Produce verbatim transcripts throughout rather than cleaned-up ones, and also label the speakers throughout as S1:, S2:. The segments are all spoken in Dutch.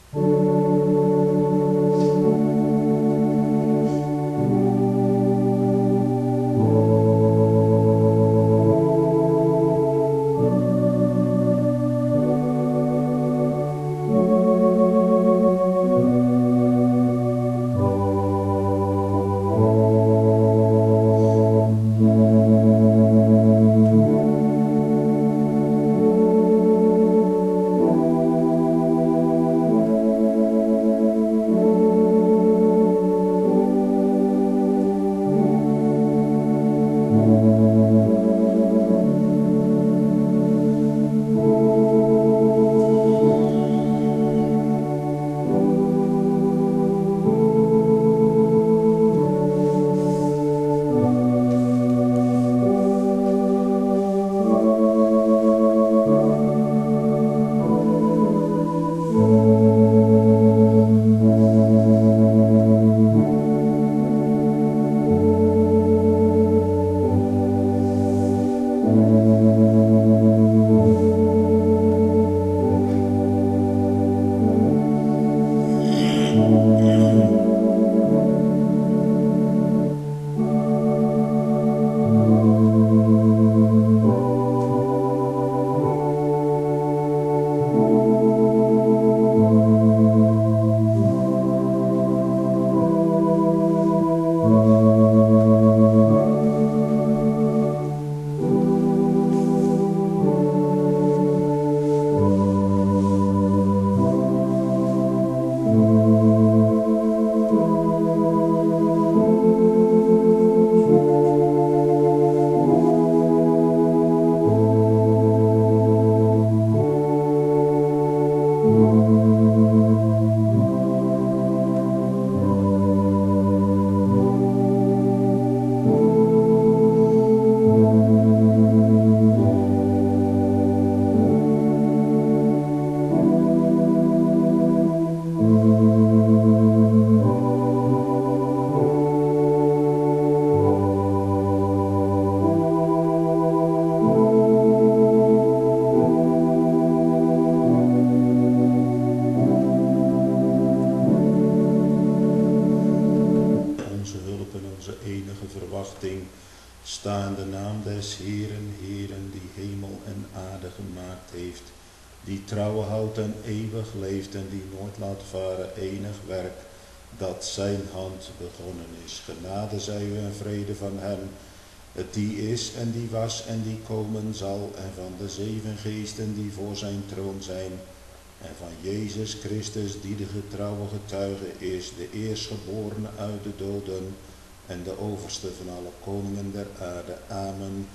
S1: Sta in de naam des Heeren, Heeren, die hemel en aarde gemaakt heeft, die trouw houdt en eeuwig leeft en die nooit laat varen enig werk dat zijn hand begonnen is. Genade zij u en vrede van hem, het die is en die was en die komen zal, en van de zeven geesten die voor zijn troon zijn, en van Jezus Christus die de getrouwe getuige is, de eerstgeborene uit de doden en de overste van alle koningen der aarde. Amen.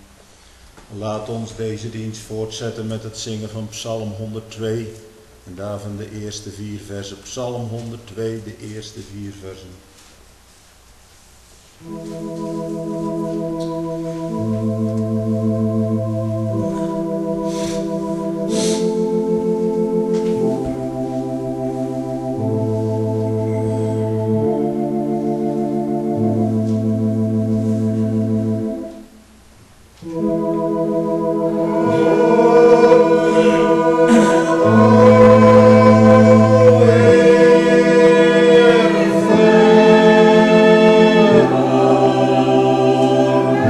S1: Laat ons deze dienst voortzetten met het zingen van Psalm honderdtwee. En daarvan de eerste vier versen. Psalm honderdtwee, de eerste vier versen.
S2: Oh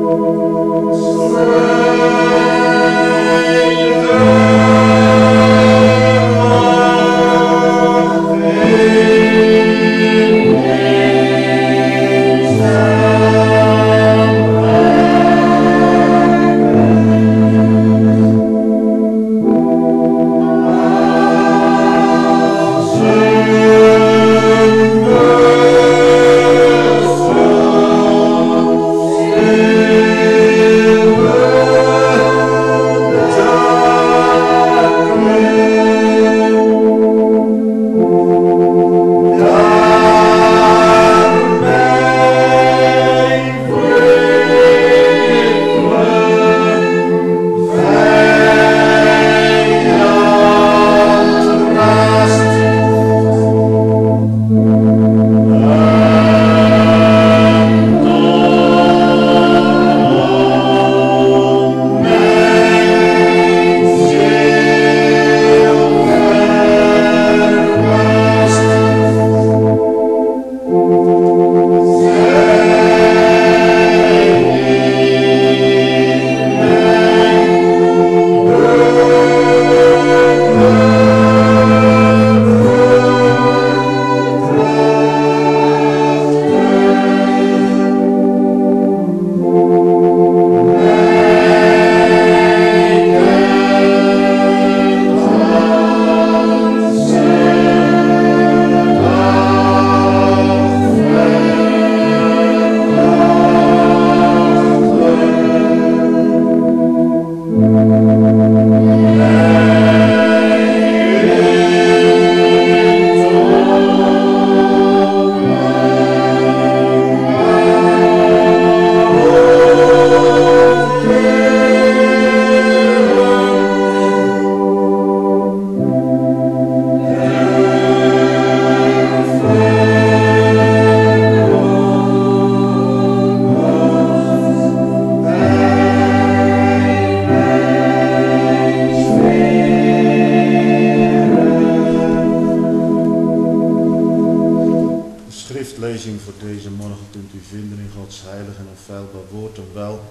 S1: schriftlezing voor deze morgen kunt u vinden in Gods heilig en onfeilbaar woord, en wel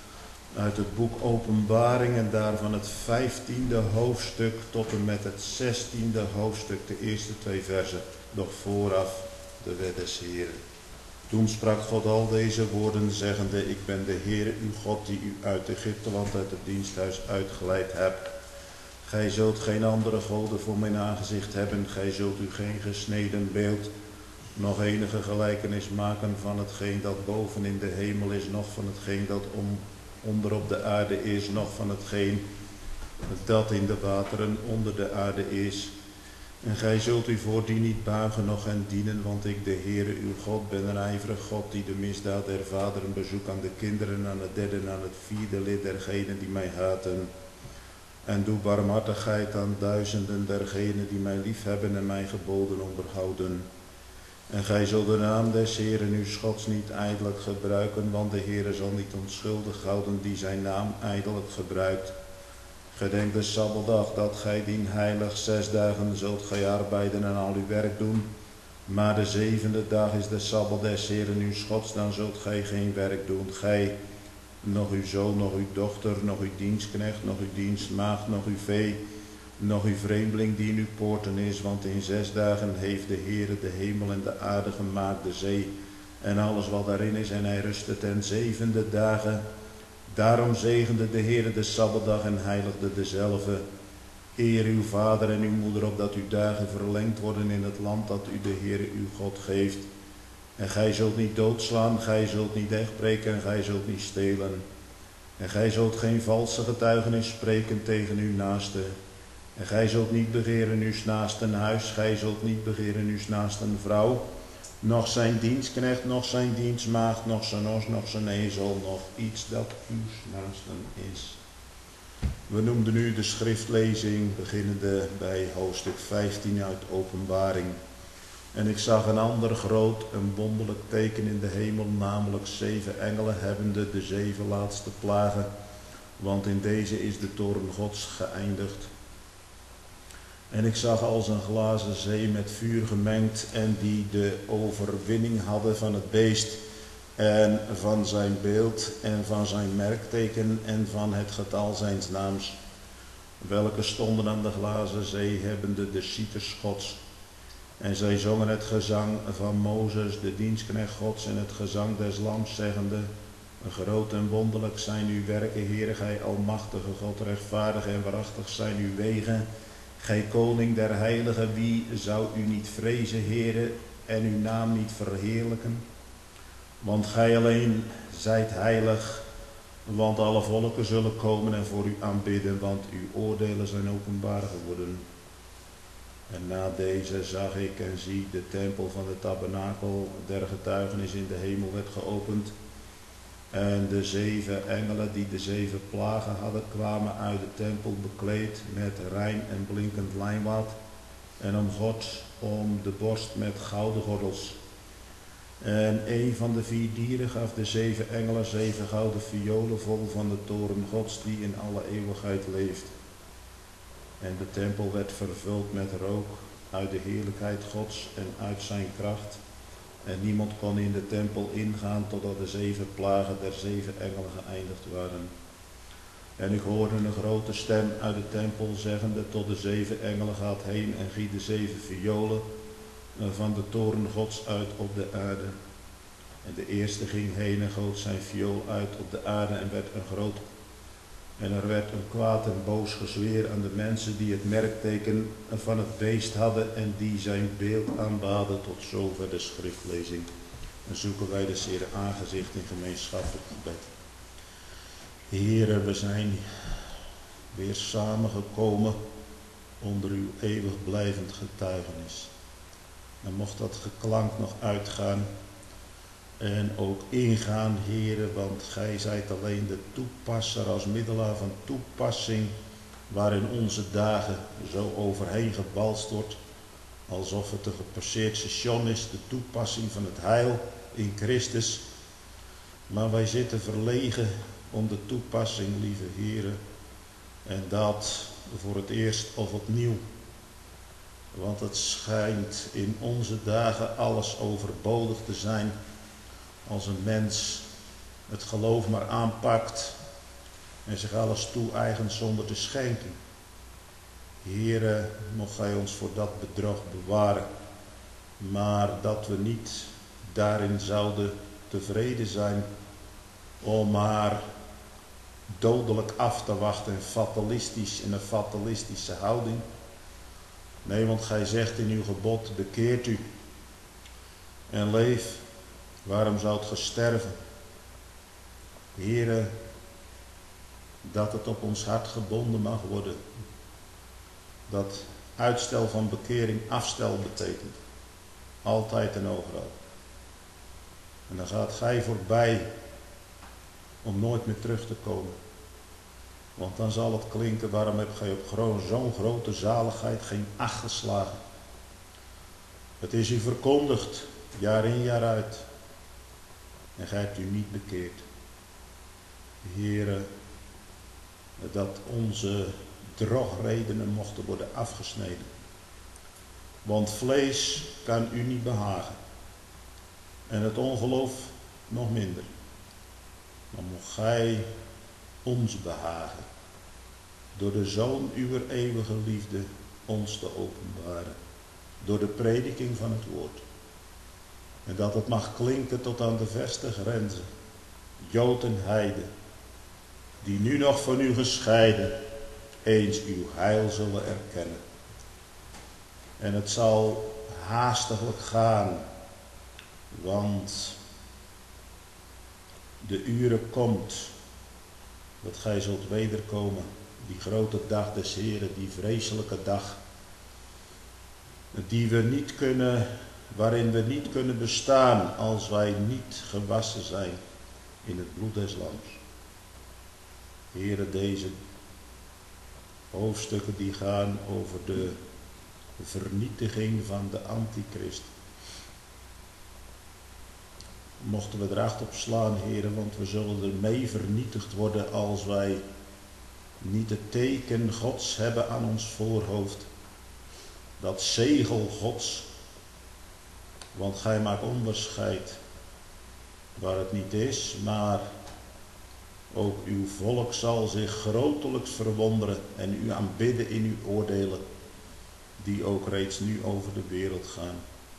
S1: uit het boek Openbaring en daarvan het vijftiende hoofdstuk tot en met het zestiende hoofdstuk, de eerste twee versen, nog vooraf de wet des Heren. Toen sprak God al deze woorden, zeggende: Ik ben de Heere uw God, die u uit Egypteland, uit het diensthuis uitgeleid hebt. Gij zult geen andere goden voor mijn aangezicht hebben, gij zult u geen gesneden beeld, nog enige gelijkenis maken van hetgeen dat boven in de hemel is, noch van hetgeen dat om, onder op de aarde is, noch van hetgeen dat in de wateren onder de aarde is. En gij zult u voor die niet buigen, noch hen dienen, want ik, de Heere uw God, ben een ijverig God, die de misdaad der vaderen bezoekt aan de kinderen, aan het derde en aan het vierde lid dergenen die mij haten. En doe barmhartigheid aan duizenden dergenen die mij liefhebben en mijn geboden onderhouden. En gij zult de naam des Heeren uw Gods niet ijdelijk gebruiken, want de Heere zal niet onschuldig houden die zijn naam ijdelijk gebruikt. Gedenk de Sabbatdag, dat gij dien heilig, zes dagen zult gij arbeiden en al uw werk doen. Maar de zevende dag is de Sabbat des Heeren uw Gods, dan zult gij geen werk doen. Gij, nog uw zoon, nog uw dochter, nog uw dienstknecht, nog uw dienstmaagd, nog uw vee, nog uw vreemdeling die in uw poorten is, want in zes dagen heeft de Heere de hemel en de aarde gemaakt, de zee en alles wat daarin is, en hij rustte ten zevende dagen. Daarom zegende de Heere de Sabbatdag en heiligde dezelve. Eer uw vader en uw moeder, opdat uw dagen verlengd worden in het land dat u de Heere uw God geeft. En gij zult niet doodslaan, gij zult niet echtbreken en gij zult niet stelen. En gij zult geen valse getuigenis spreken tegen uw naaste. En gij zult niet begeren uw naasten huis, gij zult niet begeren uw naasten vrouw, nog zijn dienstknecht, nog zijn dienstmaagd, nog zijn os, nog zijn ezel, nog iets dat uw naasten is. We noemden nu de schriftlezing beginnende bij hoofdstuk vijftien uit Openbaring. En ik zag een ander groot en wonderlijk teken in de hemel, namelijk zeven engelen hebbende de zeven laatste plagen, want in deze is de toorn Gods geëindigd. En ik zag als een glazen zee met vuur gemengd, en die de overwinning hadden van het beest en van zijn beeld en van zijn merkteken en van het getal zijns naams, welke stonden aan de glazen zee, hebbende de cites Gods. En zij zongen het gezang van Mozes, de dienstknecht Gods, en het gezang des Lams, zeggende: groot en wonderlijk zijn uw werken, Heere, gij almachtige God, rechtvaardig en waarachtig zijn uw wegen. Gij koning der heiligen, wie zou u niet vrezen, Heere, en uw naam niet verheerlijken? Want gij alleen zijt heilig, want alle volken zullen komen en voor u aanbidden, want uw oordelen zijn openbaar geworden. En na deze zag ik en zie, de tempel van de tabernakel der getuigenis in de hemel werd geopend. En de zeven engelen die de zeven plagen hadden, kwamen uit de tempel bekleed met rein en blinkend lijnwaad en om God om de borst met gouden gordels. En een van de vier dieren gaf de zeven engelen zeven gouden violen vol van de toren Gods die in alle eeuwigheid leeft. En de tempel werd vervuld met rook uit de heerlijkheid Gods en uit zijn kracht. En niemand kon in de tempel ingaan totdat de zeven plagen der zeven engelen geëindigd waren. En ik hoorde een grote stem uit de tempel zeggende tot de zeven engelen: gaat heen en giet de zeven violen van de toren Gods uit op de aarde. En de eerste ging heen en goot zijn viool uit op de aarde en werd een groot. En er werd een kwaad en boos gezweer aan de mensen die het merkteken van het beest hadden en die zijn beeld aanbaden. Tot zover de schriftlezing. En zoeken wij de Heer aangezicht in gemeenschappelijk gebed. Heere, we zijn weer samengekomen onder uw eeuwig blijvend getuigenis. En mocht dat geklank nog uitgaan en ook ingaan, Heere, want gij zijt alleen de toepasser als middelaar van toepassing, waarin onze dagen zo overheen gebalst wordt, alsof het een gepasseerd station is, de toepassing van het heil in Christus. Maar wij zitten verlegen om de toepassing, lieve Heere, en dat voor het eerst of opnieuw. Want het schijnt in onze dagen alles overbodig te zijn als een mens het geloof maar aanpakt en zich alles toe-eigent zonder te schenken. Heere, mocht gij ons voor dat bedrog bewaren, maar dat we niet daarin zouden tevreden zijn om maar dodelijk af te wachten en fatalistisch in een fatalistische houding. Nee, want gij zegt in uw gebod: bekeert u en leef. Waarom zoudt ge sterven? Heere, dat het op ons hart gebonden mag worden. Dat uitstel van bekering afstel betekent. Altijd en overal. En dan gaat gij voorbij om nooit meer terug te komen. Want dan zal het klinken: waarom heb gij op zo'n grote zaligheid geen acht geslagen? Het is u verkondigd, jaar in jaar uit. En gij hebt u niet bekeerd. Heere, dat onze drogredenen mochten worden afgesneden. Want vlees kan u niet behagen. En het ongeloof nog minder. Maar mocht gij ons behagen. Door de Zoon uwer eeuwige liefde ons te openbaren. Door de prediking van het woord. En dat het mag klinken tot aan de verste grenzen. Jood en heide, die nu nog van u gescheiden, eens uw heil zullen erkennen. En het zal haastiglijk gaan, want de uren komt dat gij zult wederkomen. Die grote dag des Heren, die vreselijke dag, die we niet kunnen, waarin we niet kunnen bestaan als wij niet gewassen zijn in het bloed des Lams. Heere, deze hoofdstukken die gaan over de vernietiging van de antichrist. Mochten we er acht op slaan, Heere, want we zullen ermee vernietigd worden als wij niet het teken Gods hebben aan ons voorhoofd. Dat zegel Gods. Want gij maakt onderscheid waar het niet is, maar ook uw volk zal zich grotelijks verwonderen en u aanbidden in uw oordelen, die ook reeds nu over de wereld gaan.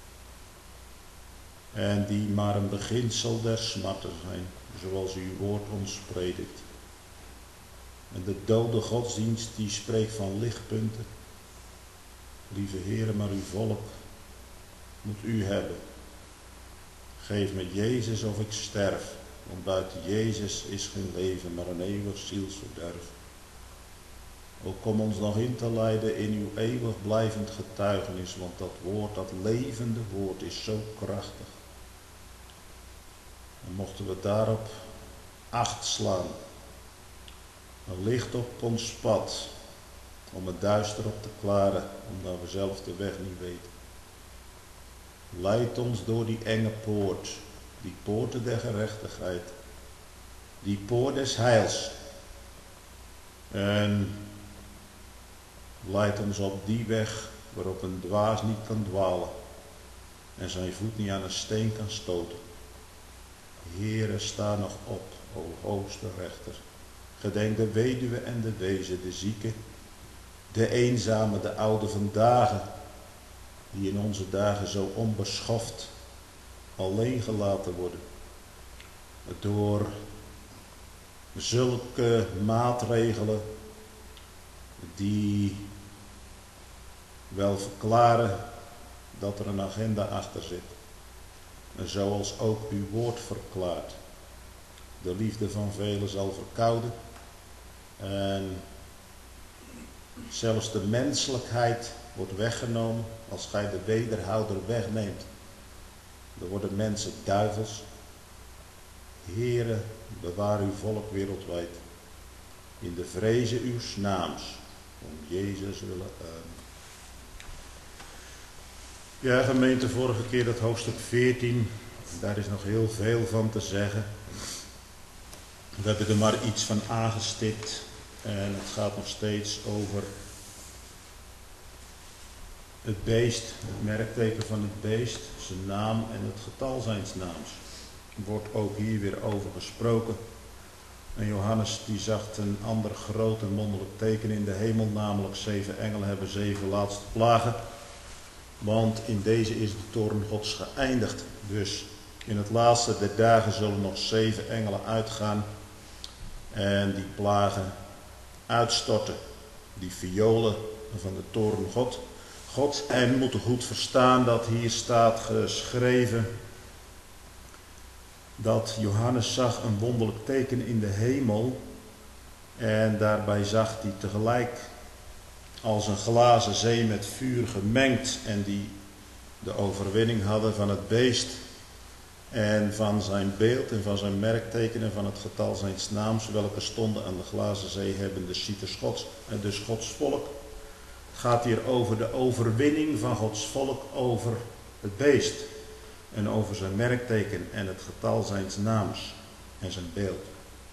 S1: En die maar een beginsel der smarten zijn, zoals uw woord ons predikt. En de dode godsdienst die spreekt van lichtpunten. Lieve Heere, maar uw volk moet u hebben. Geef me Jezus of ik sterf, want buiten Jezus is geen leven, maar een eeuwig zielsverderf. O, kom ons nog in te leiden in uw eeuwig blijvend getuigenis, want dat woord, dat levende woord is zo krachtig. En mochten we daarop acht slaan, een licht op ons pad, om het duister op te klaren, omdat we zelf de weg niet weten. Leid ons door die enge poort, die poorten der gerechtigheid, die poort des heils. En leid ons op die weg waarop een dwaas niet kan dwalen en zijn voet niet aan een steen kan stoten. Heere, sta nog op, o hoogste rechter. Gedenk de weduwe en de wezen, de zieke, de eenzame, de oude vandaag, die in onze dagen zo onbeschoft alleen gelaten worden. Door zulke maatregelen die wel verklaren dat er een agenda achter zit. En zoals ook uw woord verklaart. De liefde van velen zal verkouden. En zelfs de menselijkheid wordt weggenomen. Als gij de wederhouder wegneemt, dan worden mensen duivels. Heere, bewaar uw volk wereldwijd. In de vrezen uws naams. Om Jezus willen. Amen. Ja, gemeente, vorige keer dat hoofdstuk veertien. Daar is nog heel veel van te zeggen. We hebben er maar iets van aangestipt. En het gaat nog steeds over het beest, het merkteken van het beest, zijn naam en het getal zijns naams. Er wordt ook hier weer over gesproken. En Johannes die zag een ander groot en wonderlijk teken in de hemel, namelijk zeven engelen hebben zeven laatste plagen. Want in deze is de toorn Gods geëindigd. Dus in het laatste der dagen zullen nog zeven engelen uitgaan en die plagen uitstorten. Die violen van de toorn God. God. En we moeten goed verstaan dat hier staat geschreven dat Johannes zag een wonderlijk teken in de hemel. En daarbij zag hij tegelijk als een glazen zee met vuur gemengd. En die de overwinning hadden van het beest. En van zijn beeld en van zijn merkteken en van het getal zijns naams. Welke stonden aan de glazen zee hebben de cieters Gods. En dus Gods volk. Het gaat hier over de overwinning van Gods volk over het beest. En over zijn merkteken en het getal zijns naams en zijn beeld.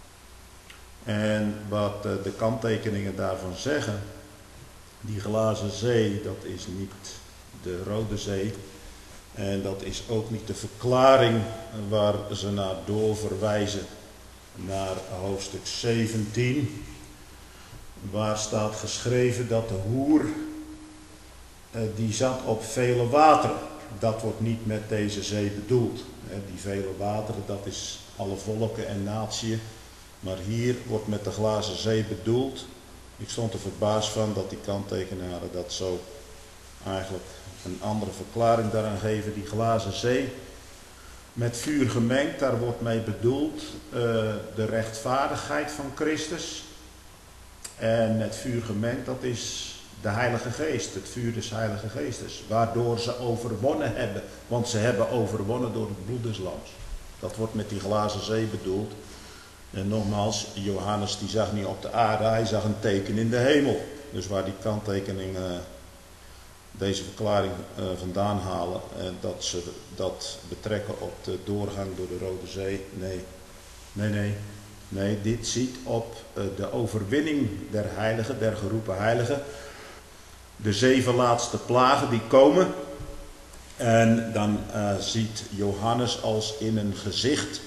S1: En wat de kanttekeningen daarvan zeggen. Die glazen zee, dat is niet de Rode Zee. En dat is ook niet de verklaring waar ze naar doorverwijzen. Naar hoofdstuk zeventien. Waar staat geschreven dat de hoer, die zat op vele wateren. Dat wordt niet met deze zee bedoeld. Die vele wateren, dat is alle volken en natieën. Maar hier wordt met de glazen zee bedoeld. Ik stond er verbaasd van dat die kanttekenaren dat zo eigenlijk een andere verklaring daaraan geven. Die glazen zee met vuur gemengd, daar wordt mee bedoeld uh, de rechtvaardigheid van Christus. En met vuur gemengd, dat is de Heilige Geest, het vuur des Heilige Geestes. Waardoor ze overwonnen hebben, want ze hebben overwonnen door het bloed des lams. Dat wordt met die glazen zee bedoeld. En nogmaals, Johannes die zag niet op de aarde, hij zag een teken in de hemel. Dus waar die kanttekeningen uh, deze verklaring uh, vandaan halen, uh, dat ze dat betrekken op de doorgang door de Rode Zee. Nee, nee, nee. Nee, dit ziet op uh, de overwinning der heiligen, der geroepen heiligen. De zeven laatste plagen die komen. En dan uh, ziet Johannes als in een gezicht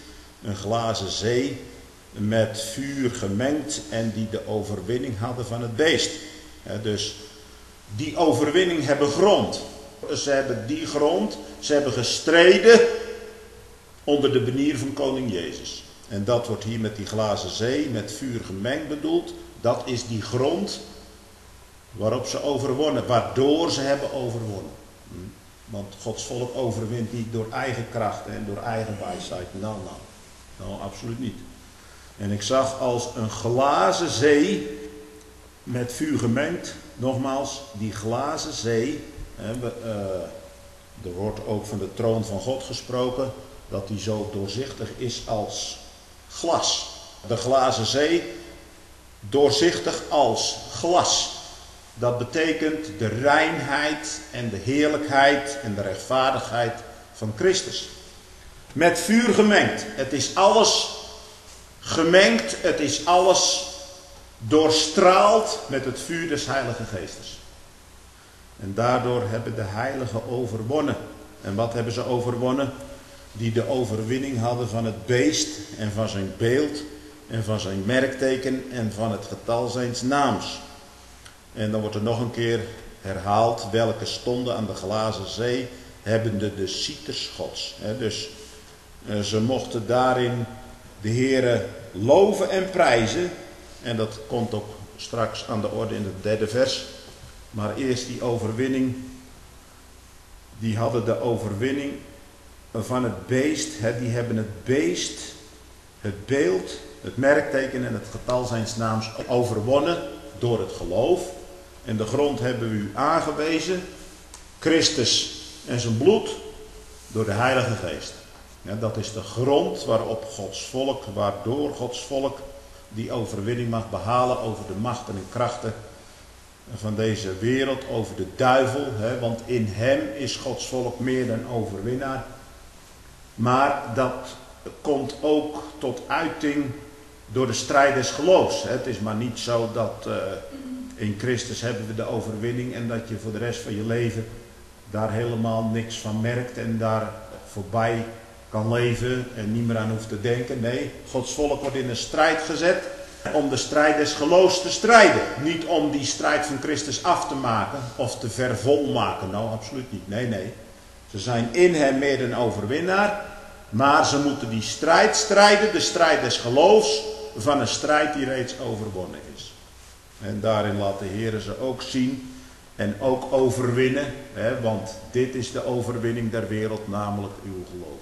S1: een glazen zee met vuur gemengd en die de overwinning hadden van het beest. Ja, dus die overwinning hebben grond. Ze hebben die grond, ze hebben gestreden onder de banier van koning Jezus. En dat wordt hier met die glazen zee, met vuur gemengd bedoeld. Dat is die grond waarop ze overwonnen, waardoor ze hebben overwonnen. Want Gods volk overwint niet door eigen kracht en door eigen wijsheid. Nou, nou, nou, absoluut niet. En ik zag als een glazen zee met vuur gemengd, nogmaals, die glazen zee, hè, we, uh, er wordt ook van de troon van God gesproken, dat die zo doorzichtig is als glas. De glazen zee, doorzichtig als glas. Dat betekent de reinheid en de heerlijkheid en de rechtvaardigheid van Christus. Met vuur gemengd. Het is alles gemengd, het is alles doorstraald met het vuur des Heilige Geestes. En daardoor hebben de heiligen overwonnen. En wat hebben ze overwonnen? Die de overwinning hadden van het beest en van zijn beeld en van zijn merkteken en van het getal zijns naams. En dan wordt er nog een keer herhaald welke stonden aan de glazen zee, hebbende de cieters Gods. Dus ze mochten daarin de Heere loven en prijzen. En dat komt ook straks aan de orde in het derde vers. Maar eerst die overwinning. Die hadden de overwinning van het beest. Die hebben het beest, het beeld, het merkteken en het getal zijns naams overwonnen door het geloof. En de grond hebben we u aangewezen. Christus en zijn bloed door de Heilige Geest. Ja, dat is de grond waarop Gods volk, waardoor Gods volk die overwinning mag behalen over de machten en krachten van deze wereld, over de duivel. Hè, want in hem is Gods volk meer dan overwinnaar. Maar dat komt ook tot uiting door de strijd des geloofs. Het is maar niet zo dat uh, in Christus hebben we de overwinning en dat je voor de rest van je leven daar helemaal niks van merkt en daar voorbij kan leven en niet meer aan hoeft te denken. Nee, Gods volk wordt in een strijd gezet om de strijd des geloofs te strijden. Niet om die strijd van Christus af te maken of te vervolmaken. Nou, absoluut niet. Nee, nee. Ze zijn in hem meer dan overwinnaar. Maar ze moeten die strijd strijden, de strijd des geloofs, van een strijd die reeds overwonnen is. En daarin laat de Heer ze ook zien en ook overwinnen. Hè, want dit is de overwinning der wereld, namelijk uw geloof.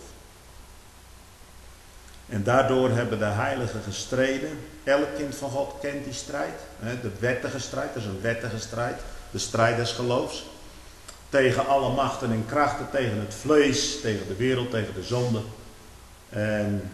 S1: En daardoor hebben de heiligen gestreden. Elk kind van God kent die strijd. Hè, de wettige strijd, dat is een wettige strijd. De strijd des geloofs. Tegen alle machten en krachten, tegen het vlees, tegen de wereld, tegen de zonde. En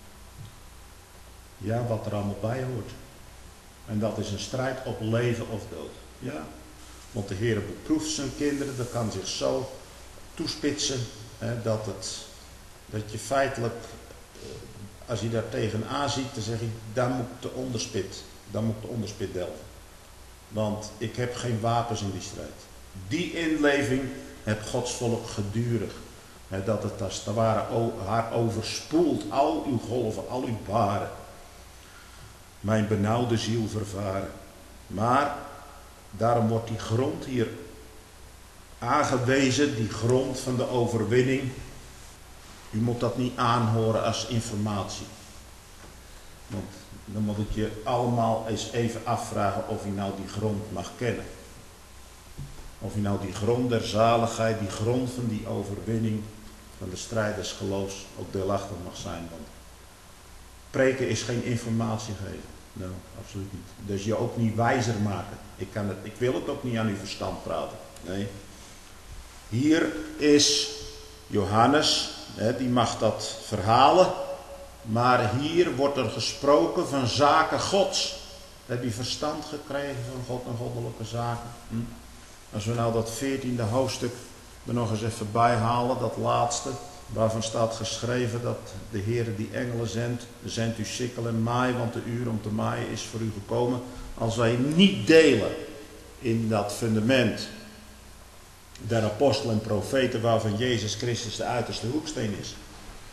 S1: ja, wat er allemaal bij hoort. En dat is een strijd op leven of dood. Ja, want de Heer beproeft zijn kinderen, dat kan zich zo toespitsen, hè, dat, het, dat je feitelijk, als je daar tegenaan ziet, dan zeg je, daar moet de onderspit, daar moet de onderspit delven. Want ik heb geen wapens in die strijd. Die inleving heeft Gods volk gedurig. Hè, dat het als het ware haar overspoelt, al uw golven, al uw baren. Mijn benauwde ziel vervaren. Maar daarom wordt die grond hier aangewezen, die grond van de overwinning. U moet dat niet aanhoren als informatie. Want dan moet ik je allemaal eens even afvragen of u nou die grond mag kennen. Of u nou die grond der zaligheid, die grond van die overwinning, van de strijd des geloofs, ook deelachtig mag zijn. Want preken is geen informatie geven. Nou, absoluut niet. Dus je ook niet wijzer maken. Ik, kan het, ik wil het ook niet aan uw verstand praten. Nee. Hier is Johannes, hè, die mag dat verhalen. Maar hier wordt er gesproken van zaken Gods. Heb je verstand gekregen van God en goddelijke zaken? Hm? Als we nou dat veertiende hoofdstuk er nog eens even bij halen, dat laatste, waarvan staat geschreven dat de Heer die engelen zendt, zendt u sikkel en maai, want de uur om te maaien is voor u gekomen. Als wij niet delen in dat fundament der apostelen en profeten waarvan Jezus Christus de uiterste hoeksteen is,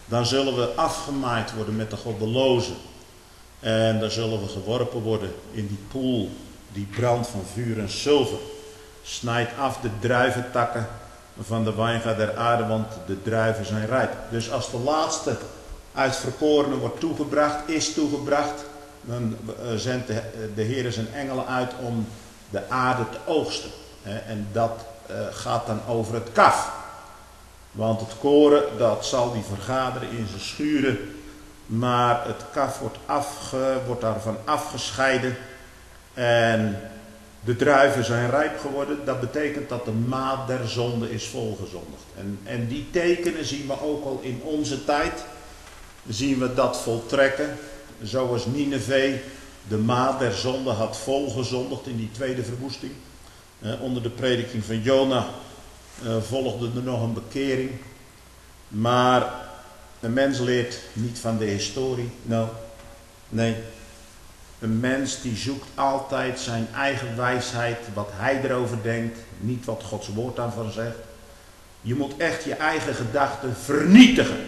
S1: Dan zullen we afgemaaid worden met de goddelozen. En dan zullen we geworpen worden in die poel, die brandt van vuur en zilver. Snijd af de druiventakken van de wijngaard der aarde, want de druiven zijn rijp. Dus als de laatste uitverkorene wordt toegebracht, is toegebracht, dan zendt de, de Heer zijn engelen uit om de aarde te oogsten. En dat gaat dan over het kaf. Want het koren, dat zal die vergaderen in zijn schuren. Maar het kaf wordt, afge, wordt daarvan afgescheiden. En de druiven zijn rijp geworden. Dat betekent dat de maat der zonde is volgezondigd. En, en die tekenen zien we ook al in onze tijd. Zien we dat voltrekken. Zoals Nineve de maat der zonde had volgezondigd in die tweede verwoesting. Eh, onder de prediking van Jona eh, volgde er nog een bekering. Maar een mens leert niet van de historie. No. Nee. Een mens die zoekt altijd zijn eigen wijsheid, wat hij erover denkt, niet wat Gods woord daarvan zegt. Je moet echt je eigen gedachten vernietigen.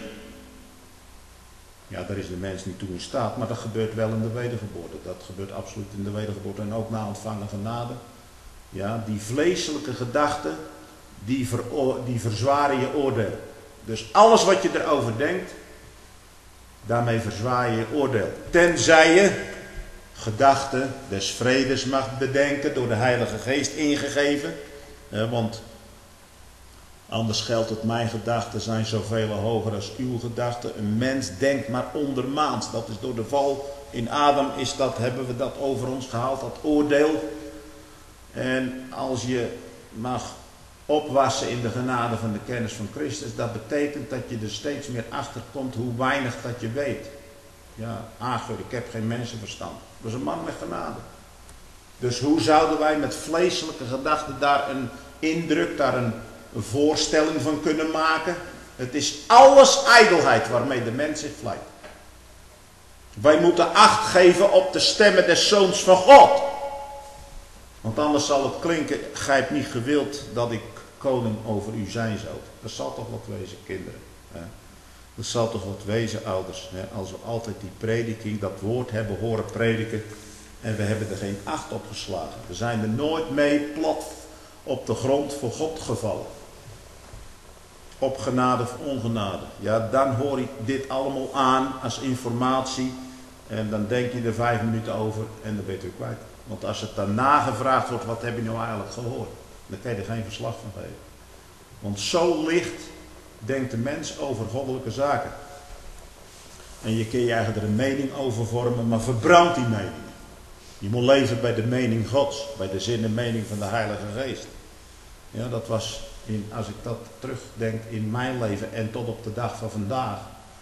S1: Ja, daar is de mens niet toe in staat, maar dat gebeurt wel in de wedergeboorte. Dat gebeurt absoluut in de wedergeboorte en ook na ontvangen genade. Ja, die vleeselijke gedachten, die, ver, die verzwaren je oordeel. Dus alles wat je erover denkt, daarmee verzwaar je je oordeel. Tenzij je gedachten des vredes mag bedenken, door de Heilige Geest ingegeven. Eh, want anders geldt het, mijn gedachten zijn zoveel hoger als uw gedachten. Een mens denkt maar ondermaats. Dat is door de val in Adam, is dat, hebben we dat over ons gehaald, dat oordeel. En als je mag opwassen in de genade van de kennis van Christus, dat betekent dat je er steeds meer achter komt hoe weinig dat je weet. Ja, Agur, ik heb geen mensenverstand. Dat is een man met genade. Dus hoe zouden wij met vleeselijke gedachten daar een indruk, daar een voorstelling van kunnen maken? Het is alles ijdelheid waarmee de mens zich vlijt. Wij moeten acht geven op de stemmen des Zoons van God. Want anders zal het klinken, gij hebt niet gewild dat ik koning over u zijn zou. Dat zal toch wat wezen, kinderen. Hè? Dat zal toch wat wezen, ouders. Hè? Als we altijd die prediking, dat woord hebben horen prediken. En we hebben er geen acht op geslagen. We zijn er nooit mee plat op de grond voor God gevallen. Op genade of ongenade. Ja, dan hoor ik dit allemaal aan als informatie. En dan denk je er vijf minuten over en dan ben je het weer kwijt. Want als het dan nagevraagd wordt, wat heb je nou eigenlijk gehoord? Dan kan je er geen verslag van geven. Want zo licht denkt de mens over goddelijke zaken. En je kun je eigenlijk er een mening over vormen, maar verbrand die meningen. Je moet leven bij de mening Gods, bij de zin en mening van de Heilige Geest. Ja, dat was, in, als ik dat terugdenk in mijn leven en tot op de dag van vandaag.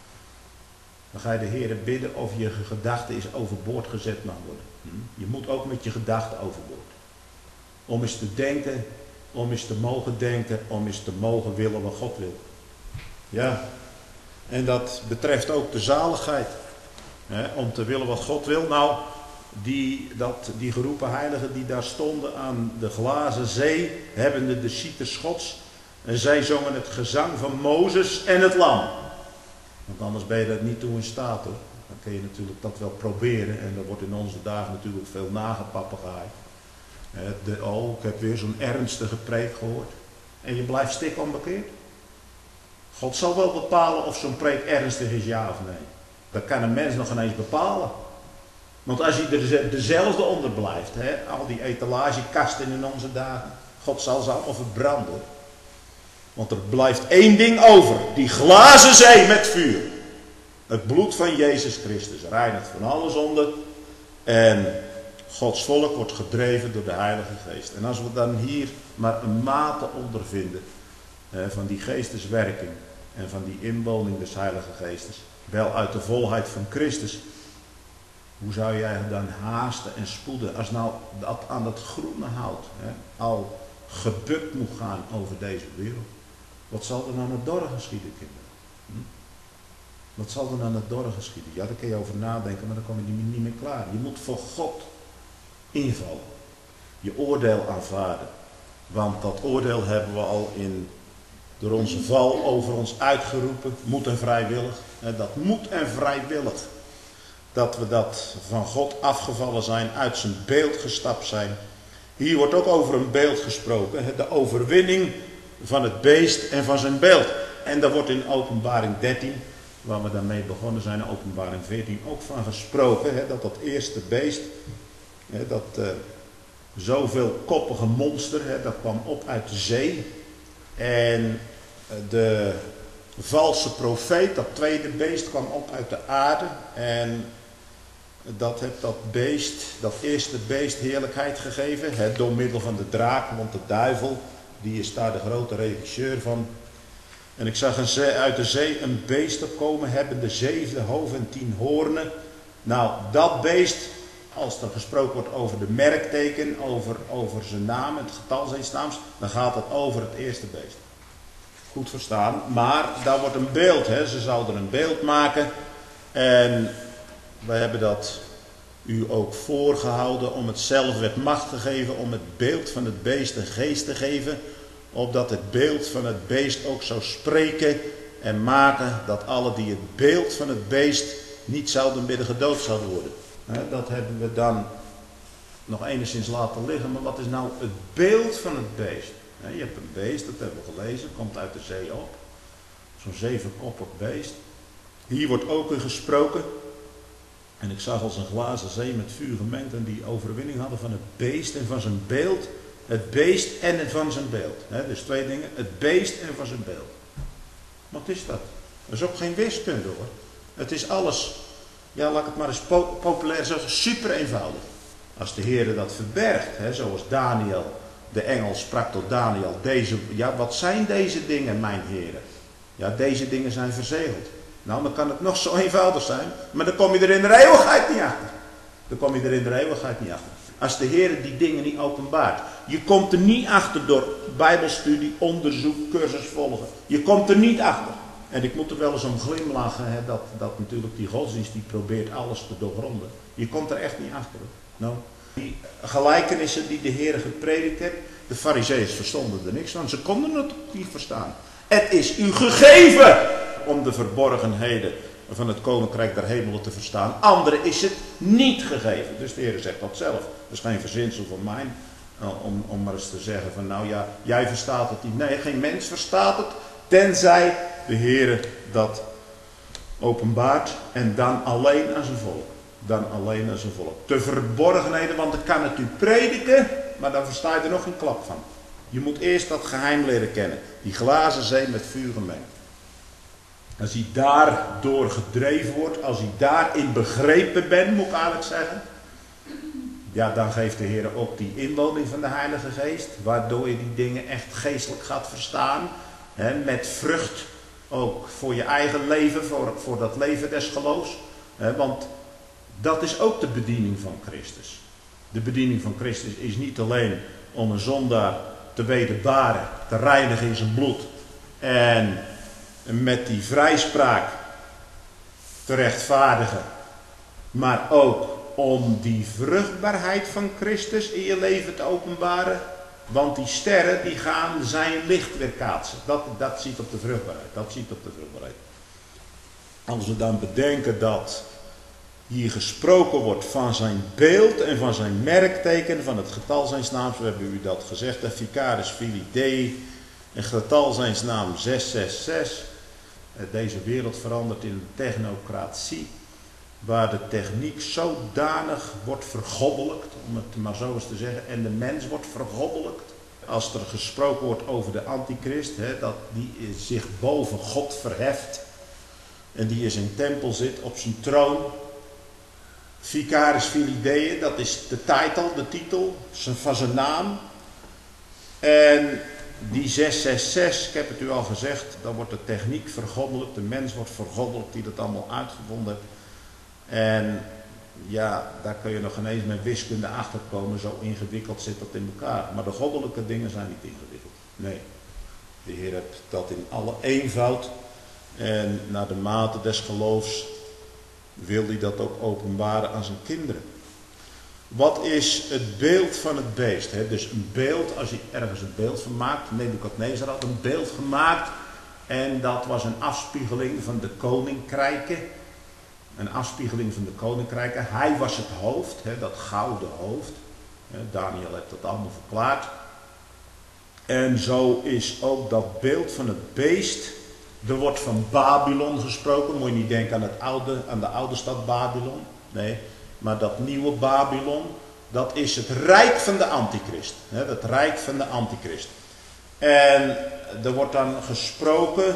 S1: Dan ga je de Heer bidden of je gedachte is overboord gezet mag worden. Je moet ook met je gedachten overboord. Om eens te denken, om eens te mogen denken, om eens te mogen willen wat God wil. Ja, en dat betreft ook de zaligheid. Hè, om te willen wat God wil. Nou, die, dat, die geroepen heiligen die daar stonden aan de glazen zee, hebbende de cites Gods. En zij zongen het gezang van Mozes en het lam. Want anders ben je er niet toe in staat, hoor. Dan kun je natuurlijk dat wel proberen. En er wordt in onze dagen natuurlijk veel nagepapegaaid. De, oh, ik heb weer zo'n ernstige preek gehoord. En je blijft stik onbekeerd. God zal wel bepalen of zo'n preek ernstig is, ja of nee. Dat kan een mens nog ineens bepalen. Want als hij er dezelfde onder blijft, hè, al die etalagekasten in onze dagen, God zal ze allemaal verbranden. Want er blijft één ding over, die glazen zee met vuur. Het bloed van Jezus Christus reinigt van alle zonde. En Gods volk wordt gedreven door de Heilige Geest. En als we dan hier maar een mate ondervinden eh, van die geesteswerking en van die inwoning des Heilige Geestes, wel uit de volheid van Christus, hoe zou jij dan haasten en spoeden als nou dat aan dat groene hout hè, al gebukt moet gaan over deze wereld? Wat zal er nou naar dorre geschieden, kinderen? Hm? Wat zal er nou naar dorre geschieden? Ja, daar kun je over nadenken, maar dan kom je niet meer klaar. Je moet voor God invallen. Je oordeel aanvaarden. Want dat oordeel hebben we al in door onze val over ons uitgeroepen, moet en vrijwillig. Dat moet en vrijwillig. Dat we dat van God afgevallen zijn, uit zijn beeld gestapt zijn. Hier wordt ook over een beeld gesproken, de overwinning van het beest en van zijn beeld. En daar wordt in Openbaring dertien, waar we daarmee begonnen zijn, Openbaring veertien ook van gesproken. Dat dat eerste beest, dat uh, zoveel koppige monster, dat kwam op uit de zee. En de valse profeet, dat tweede beest, kwam op uit de aarde. En dat heeft dat beest, dat eerste beest heerlijkheid gegeven. Hè, door middel van de draak, want de duivel, die is daar de grote regisseur van. En ik zag een zee, uit de zee een beest opkomen, hebbende zevende hoofd en tien hoornen. Nou, dat beest, als er gesproken wordt over de merkteken, over, over zijn naam, het getal zijn naams, dan gaat het over het eerste beest. Goed verstaan, maar daar wordt een beeld, hè. Ze zouden een beeld maken en wij hebben dat u ook voorgehouden om het zelf werd macht gegeven om het beeld van het beest een geest te geven, opdat het beeld van het beest ook zou spreken en maken dat alle die het beeld van het beest niet zouden bidden gedood zouden worden. Dat hebben we dan nog enigszins laten liggen, maar wat is nou het beeld van het beest? Je hebt een beest, dat hebben we gelezen, komt uit de zee op. Zo'n zevenkoppig beest. Hier wordt ook in gesproken. En ik zag als een glazen zee met vuur gemengd en die overwinning hadden van het beest en van zijn beeld. Het beest en van zijn beeld. He, dus twee dingen, het beest en van zijn beeld. Wat is dat? Dat is ook geen wiskunde hoor. Het is alles, ja laat ik het maar eens po populair zeggen, super eenvoudig. Als de Heer dat verbergt, he, zoals Daniel, de engel sprak tot Daniel, deze, ja wat zijn deze dingen mijn heren? Ja deze dingen zijn verzegeld. Nou dan kan het nog zo eenvoudig zijn, maar dan kom je er in de eeuwigheid niet achter. Dan kom je er in de eeuwigheid niet achter. Als de Heer die dingen niet openbaart. Je komt er niet achter door bijbelstudie, onderzoek, cursus volgen. Je komt er niet achter. En ik moet er wel eens om glimlachen, hè, dat, dat natuurlijk die godsdienst die probeert alles te doorgronden. Je komt er echt niet achter. Nou, die gelijkenissen die de Heer gepredikt heeft, de Farizeeërs verstonden er niks van. Ze konden het niet verstaan. Het is u gegeven om de verborgenheden van het koninkrijk der hemelen te verstaan. Anderen is het niet gegeven. Dus de Heer zegt dat zelf. Dat is geen verzinsel van mij. Om, om maar eens te zeggen van nou ja, jij verstaat het niet. Nee, geen mens verstaat het. Tenzij de Heer dat openbaart. En dan alleen aan zijn volk. Dan alleen aan zijn volk. De verborgenheden, want ik kan het u prediken. Maar dan versta je er nog geen klap van. Je moet eerst dat geheim leren kennen. Die glazen zee met vuur gemengd. Als hij daardoor gedreven wordt, als hij daarin begrepen bent, moet ik eigenlijk zeggen. Ja, dan geeft de Heer ook die inwoning van de Heilige Geest. Waardoor je die dingen echt geestelijk gaat verstaan. Hè, met vrucht ook voor je eigen leven, voor, voor dat leven des geloofs. Hè, want dat is ook de bediening van Christus. De bediening van Christus is niet alleen om een zondaar te wederbaren, te reinigen in zijn bloed. En met die vrijspraak te rechtvaardigen. Maar ook om die vruchtbaarheid van Christus in je leven te openbaren. Want die sterren die gaan zijn licht weerkaatsen. Dat, dat ziet op de vruchtbaarheid. Dat ziet op de vruchtbaarheid. Als we dan bedenken dat hier gesproken wordt van zijn beeld en van zijn merkteken, van het getal zijns naams. We hebben u dat gezegd. De Vicaris Filii Dei. Het getal zijns naam zes zes zes. Deze wereld verandert in een technocratie. Waar de techniek zodanig wordt vergoddelijkt, om het maar zo eens te zeggen, en de mens wordt vergoddelijkt. Als er gesproken wordt over de antichrist, hè, dat die zich boven God verheft en die in zijn tempel zit, op zijn troon. Vicaris Filii Dei, dat is de titel, de titel van zijn naam. En die zes zes zes, ik heb het u al gezegd, dan wordt de techniek vergoddelijkt, de mens wordt vergoddelijkt die dat allemaal uitgevonden heeft. En ja, daar kun je nog geen eens met wiskunde achterkomen, zo ingewikkeld zit dat in elkaar. Maar de goddelijke dingen zijn niet ingewikkeld. Nee, de Heer heeft dat in alle eenvoud en naar de mate des geloofs wil hij dat ook openbaren aan zijn kinderen. Wat is het beeld van het beest? Hè? Dus een beeld, als je ergens een beeld van maakt. Nebukadnezar had een beeld gemaakt. En dat was een afspiegeling van de koninkrijken. Een afspiegeling van de koninkrijken. Hij was het hoofd, hè, dat gouden hoofd. Daniel heeft dat allemaal verklaard. En zo is ook dat beeld van het beest. Er wordt van Babylon gesproken. Moet je niet denken aan, het oude, aan de oude stad Babylon. Nee, maar dat nieuwe Babylon. Dat is het rijk van de antichrist. Hè, het rijk van de antichrist. En er wordt dan gesproken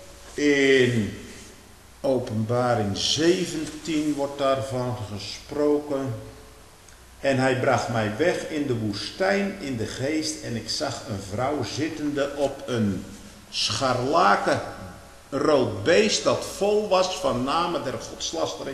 S1: in Openbaring zeventien wordt daarvan gesproken. En hij bracht mij weg in de woestijn in de geest en ik zag een vrouw zittende op een scharlakenrood beest dat vol was van namen der godslastering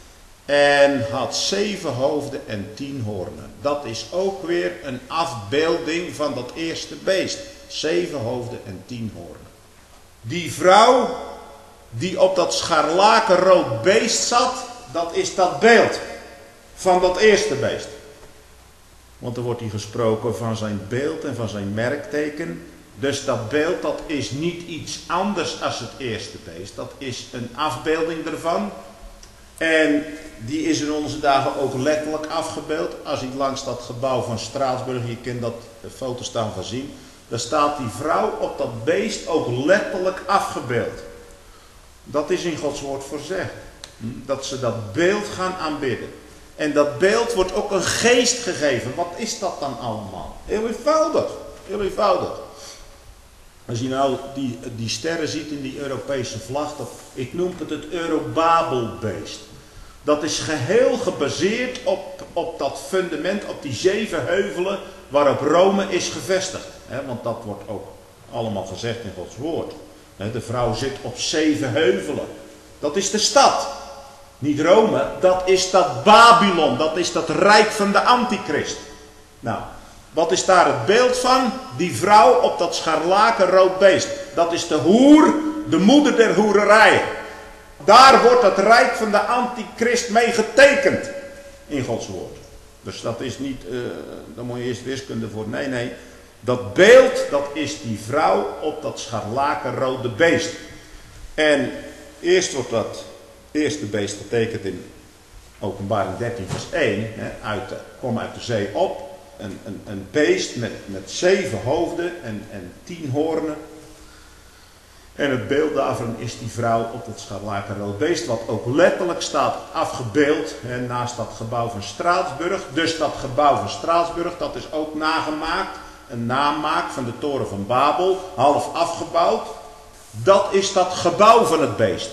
S1: en had zeven hoofden en tien hoornen. Dat is ook weer een afbeelding van dat eerste beest. Zeven hoofden en tien hoornen. Die vrouw die op dat scharlakenrood beest zat, dat is dat beeld van dat eerste beest. Want er wordt hier gesproken van zijn beeld en van zijn merkteken. Dus dat beeld, dat is niet iets anders als het eerste beest. Dat is een afbeelding ervan. En die is in onze dagen ook letterlijk afgebeeld. Als je langs dat gebouw van Straatsburg, je kunt dat de foto's daarvan zien. Daar staat die vrouw op dat beest ook letterlijk afgebeeld. Dat is in Gods woord voorzegd. Dat ze dat beeld gaan aanbidden. En dat beeld wordt ook een geest gegeven. Wat is dat dan allemaal? Heel eenvoudig. Heel eenvoudig. Als je nou die, die sterren ziet in die Europese vlag. Dat, ik noem het het Eurobabelbeest. Dat is geheel gebaseerd op, op dat fundament, op die zeven heuvelen waarop Rome is gevestigd. He, want dat wordt ook allemaal gezegd in Gods woord. He, de vrouw zit op zeven heuvelen. Dat is de stad. Niet Rome, dat is dat Babylon. Dat is dat rijk van de antichrist. Nou, wat is daar het beeld van? Die vrouw op dat scharlakenrood beest. Dat is de hoer, de moeder der hoererij. Daar wordt het rijk van de antichrist mee getekend. In Gods woord. Dus dat is niet, uh, daar moet je eerst wiskunde voor. Nee, nee. Dat beeld, dat is die vrouw op dat scharlakenrode beest. En eerst wordt dat eerste beest getekend in Openbaring dertien vers één. Hè, uit de, kom uit de zee op. Een, een, een beest met, met zeven hoofden en, en tien hoornen. En het beeld daarvan is die vrouw op dat scharlakenrood beest. Wat ook letterlijk staat afgebeeld. Hè, naast dat gebouw van Straatsburg. Dus dat gebouw van Straatsburg, dat is ook nagemaakt. Een namaak van de toren van Babel. Half afgebouwd. Dat is dat gebouw van het beest.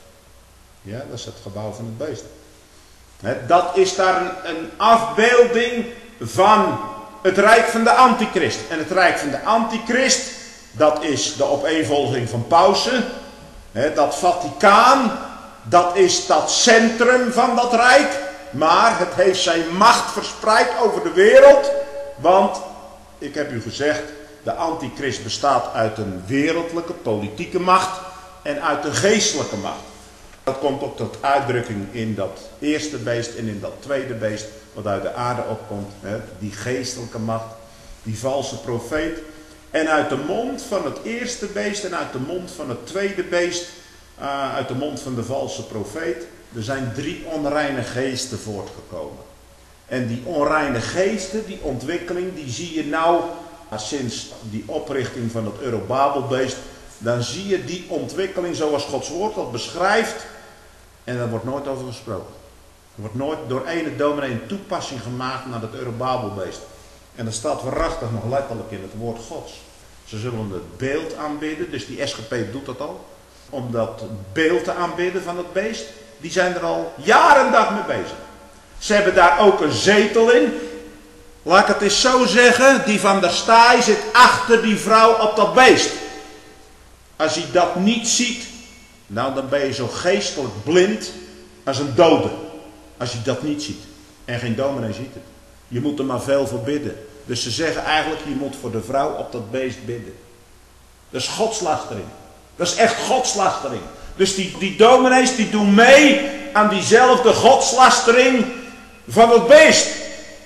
S1: Ja, dat is het gebouw van het beest. Hè, dat is daar een, een afbeelding van het rijk van de antichrist. En het rijk van de antichrist, dat is de opeenvolging van Pausen. Hè, dat Vaticaan, dat is dat centrum van dat rijk. Maar het heeft zijn macht verspreid over de wereld. Want, ik heb u gezegd, de antichrist bestaat uit een wereldlijke, politieke macht en uit een geestelijke macht. Dat komt ook tot uitdrukking in dat eerste beest en in dat tweede beest wat uit de aarde opkomt. Hè? Die geestelijke macht, die valse profeet. En uit de mond van het eerste beest en uit de mond van het tweede beest, uh, uit de mond van de valse profeet, er zijn drie onreine geesten voortgekomen. En die onreine geesten, die ontwikkeling, die zie je nou sinds die oprichting van het Eurobabelbeest. Dan zie je die ontwikkeling zoals Gods woord dat beschrijft. En daar wordt nooit over gesproken. Er wordt nooit door ene dominee een toepassing gemaakt naar het Eurobabelbeest. En dat staat waarachtig nog letterlijk in het woord Gods. Ze zullen het beeld aanbidden, dus die S G P doet dat al. Om dat beeld te aanbidden van het beest. Die zijn er al jaren en dag mee bezig. Ze hebben daar ook een zetel in. Laat ik het eens zo zeggen. Die van der Staaij zit achter die vrouw op dat beest. Als je dat niet ziet, nou dan ben je zo geestelijk blind als een dode. Als je dat niet ziet. En geen dominee ziet het. Je moet er maar veel voor bidden. Dus ze zeggen eigenlijk, je moet voor de vrouw op dat beest bidden. Dat is godslastering. Dat is echt godslastering. Dus die, die dominees die doen mee aan diezelfde godslastering van het beest.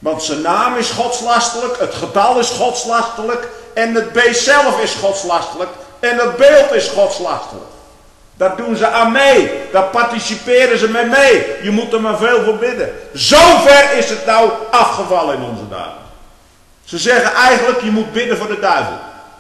S1: Want zijn naam is godslastelijk, het getal is godslastelijk en het beest zelf is godslastelijk en het beeld is godslastelijk. Daar doen ze aan mee, daar participeren ze mee mee. Je moet er maar veel voor bidden. Zover is het nou afgevallen in onze dagen. Ze zeggen eigenlijk, je moet bidden voor de duivel.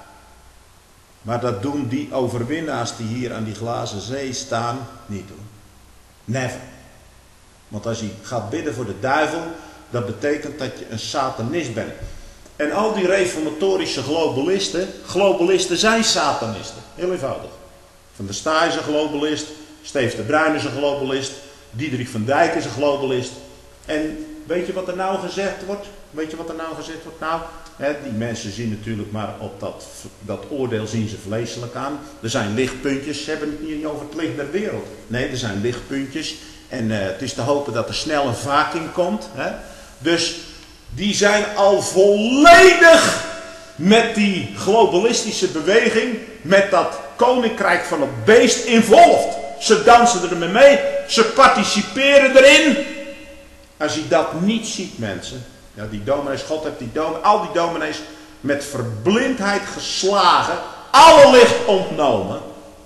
S1: Maar dat doen die overwinnaars die hier aan die glazen zee staan niet doen. Never. Want als je gaat bidden voor de duivel, dat betekent dat je een satanist bent. En al die reformatorische globalisten, globalisten zijn satanisten. Heel eenvoudig. Van der Staaij is een globalist, Steve de Bruin is een globalist, Diederik van Dijk is een globalist. En weet je wat er nou gezegd wordt? Weet je wat er nou gezegd wordt? Nou, hè, die mensen zien natuurlijk maar op dat, dat oordeel zien ze vleeselijk aan. Er zijn lichtpuntjes, ze hebben het niet over het licht der wereld. Nee, er zijn lichtpuntjes. En uh, het is te hopen dat er snel een vaking komt. Hè? Dus die zijn al volledig met die globalistische beweging, met dat koninkrijk van het beest involved. Ze dansen ermee mee, ze participeren erin. Als je dat niet ziet, mensen, ja, die dominees, God heeft die dominees, al die dominees met verblindheid geslagen, alle licht ontnomen.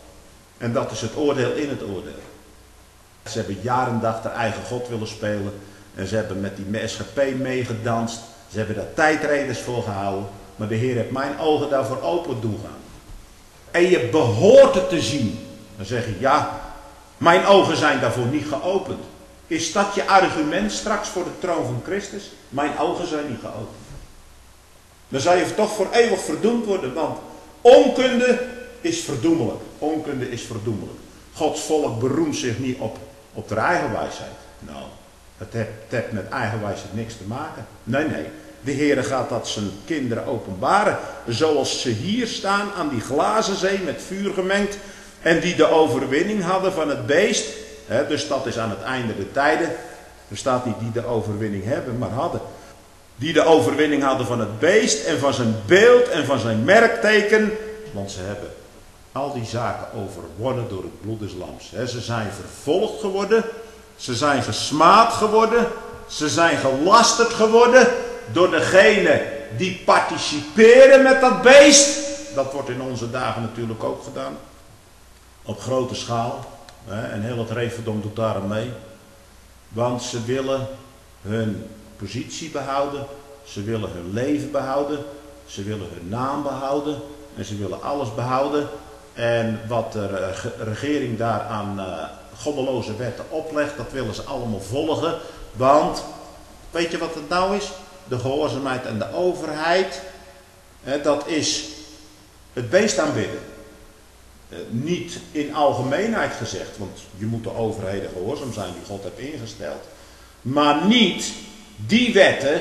S1: En dat is het oordeel in het oordeel. Ze hebben jaar en dag haar eigen God willen spelen. En ze hebben met die S G P meegedanst. Ze hebben daar tijdredens voor gehouden. Maar de Heer heeft mijn ogen daarvoor open doen gaan. En je behoort het te zien. Dan zeg je, ja, mijn ogen zijn daarvoor niet geopend. Is dat je argument straks voor de troon van Christus? Mijn ogen zijn niet geopend. Dan zal je toch voor eeuwig verdoemd worden. Want onkunde is verdoemelijk. Onkunde is verdoemelijk. Gods volk beroemt zich niet op, op de eigen wijsheid. Nou, het heeft, het heeft met eigen wijsheid niks te maken. Nee, nee. De Heere gaat dat zijn kinderen openbaren. Zoals ze hier staan aan die glazen zee met vuur gemengd. En die de overwinning hadden van het beest. He, dus dat is aan het einde der tijden. Er staat niet die de overwinning hebben, maar hadden. Die de overwinning hadden van het beest en van zijn beeld en van zijn merkteken. Want ze hebben al die zaken overwonnen door het bloed des lams. He, ze zijn vervolgd geworden. Ze zijn gesmaad geworden. Ze zijn gelasterd geworden. Door degene die participeren met dat beest. Dat wordt in onze dagen natuurlijk ook gedaan. Op grote schaal. En heel het reefdom doet daar aan mee. Want ze willen hun positie behouden. Ze willen hun leven behouden. Ze willen hun naam behouden. En ze willen alles behouden. En wat de regering daar aan uh, goddeloze wetten oplegt, dat willen ze allemaal volgen. Want, weet je wat het nou is? De gehoorzaamheid en de overheid, hè, dat is het beest aanbidden. Uh, niet in algemeenheid gezegd, want je moet de overheden gehoorzaam zijn die God heeft ingesteld. Maar niet die wetten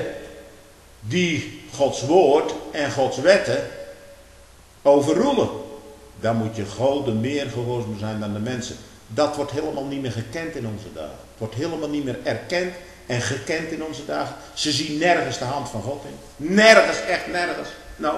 S1: die Gods woord en Gods wetten overroelen. Dan moet je God meer gehoorzaam zijn dan de mensen. Dat wordt helemaal niet meer gekend in onze dagen. Het wordt helemaal niet meer erkend en gekend in onze dagen. Ze zien nergens de hand van God in. Nergens, echt nergens. Nou,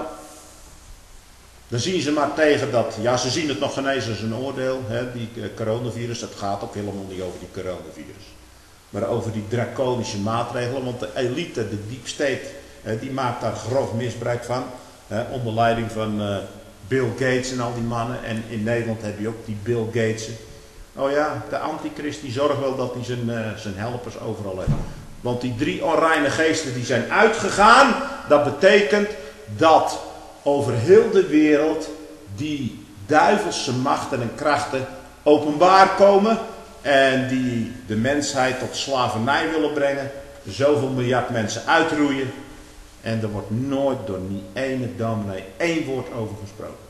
S1: dan zien ze maar tegen dat, ja, ze zien het nog genezen als een oordeel, hè, die uh, coronavirus. Het gaat ook helemaal niet over die coronavirus. Maar over die draconische maatregelen, want de elite, de deep state, hè, die maakt daar grof misbruik van. Hè, onder leiding van uh, Bill Gates en al die mannen. En in Nederland heb je ook die Bill Gatesen. Oh ja, de antichrist die zorgt wel dat hij zijn, uh, zijn helpers overal heeft. Want die drie onreine geesten die zijn uitgegaan, dat betekent dat over heel de wereld die duivelse machten en krachten openbaar komen. En die de mensheid tot slavernij willen brengen. Zoveel miljard mensen uitroeien. En er wordt nooit door niet ene dominee één woord over gesproken.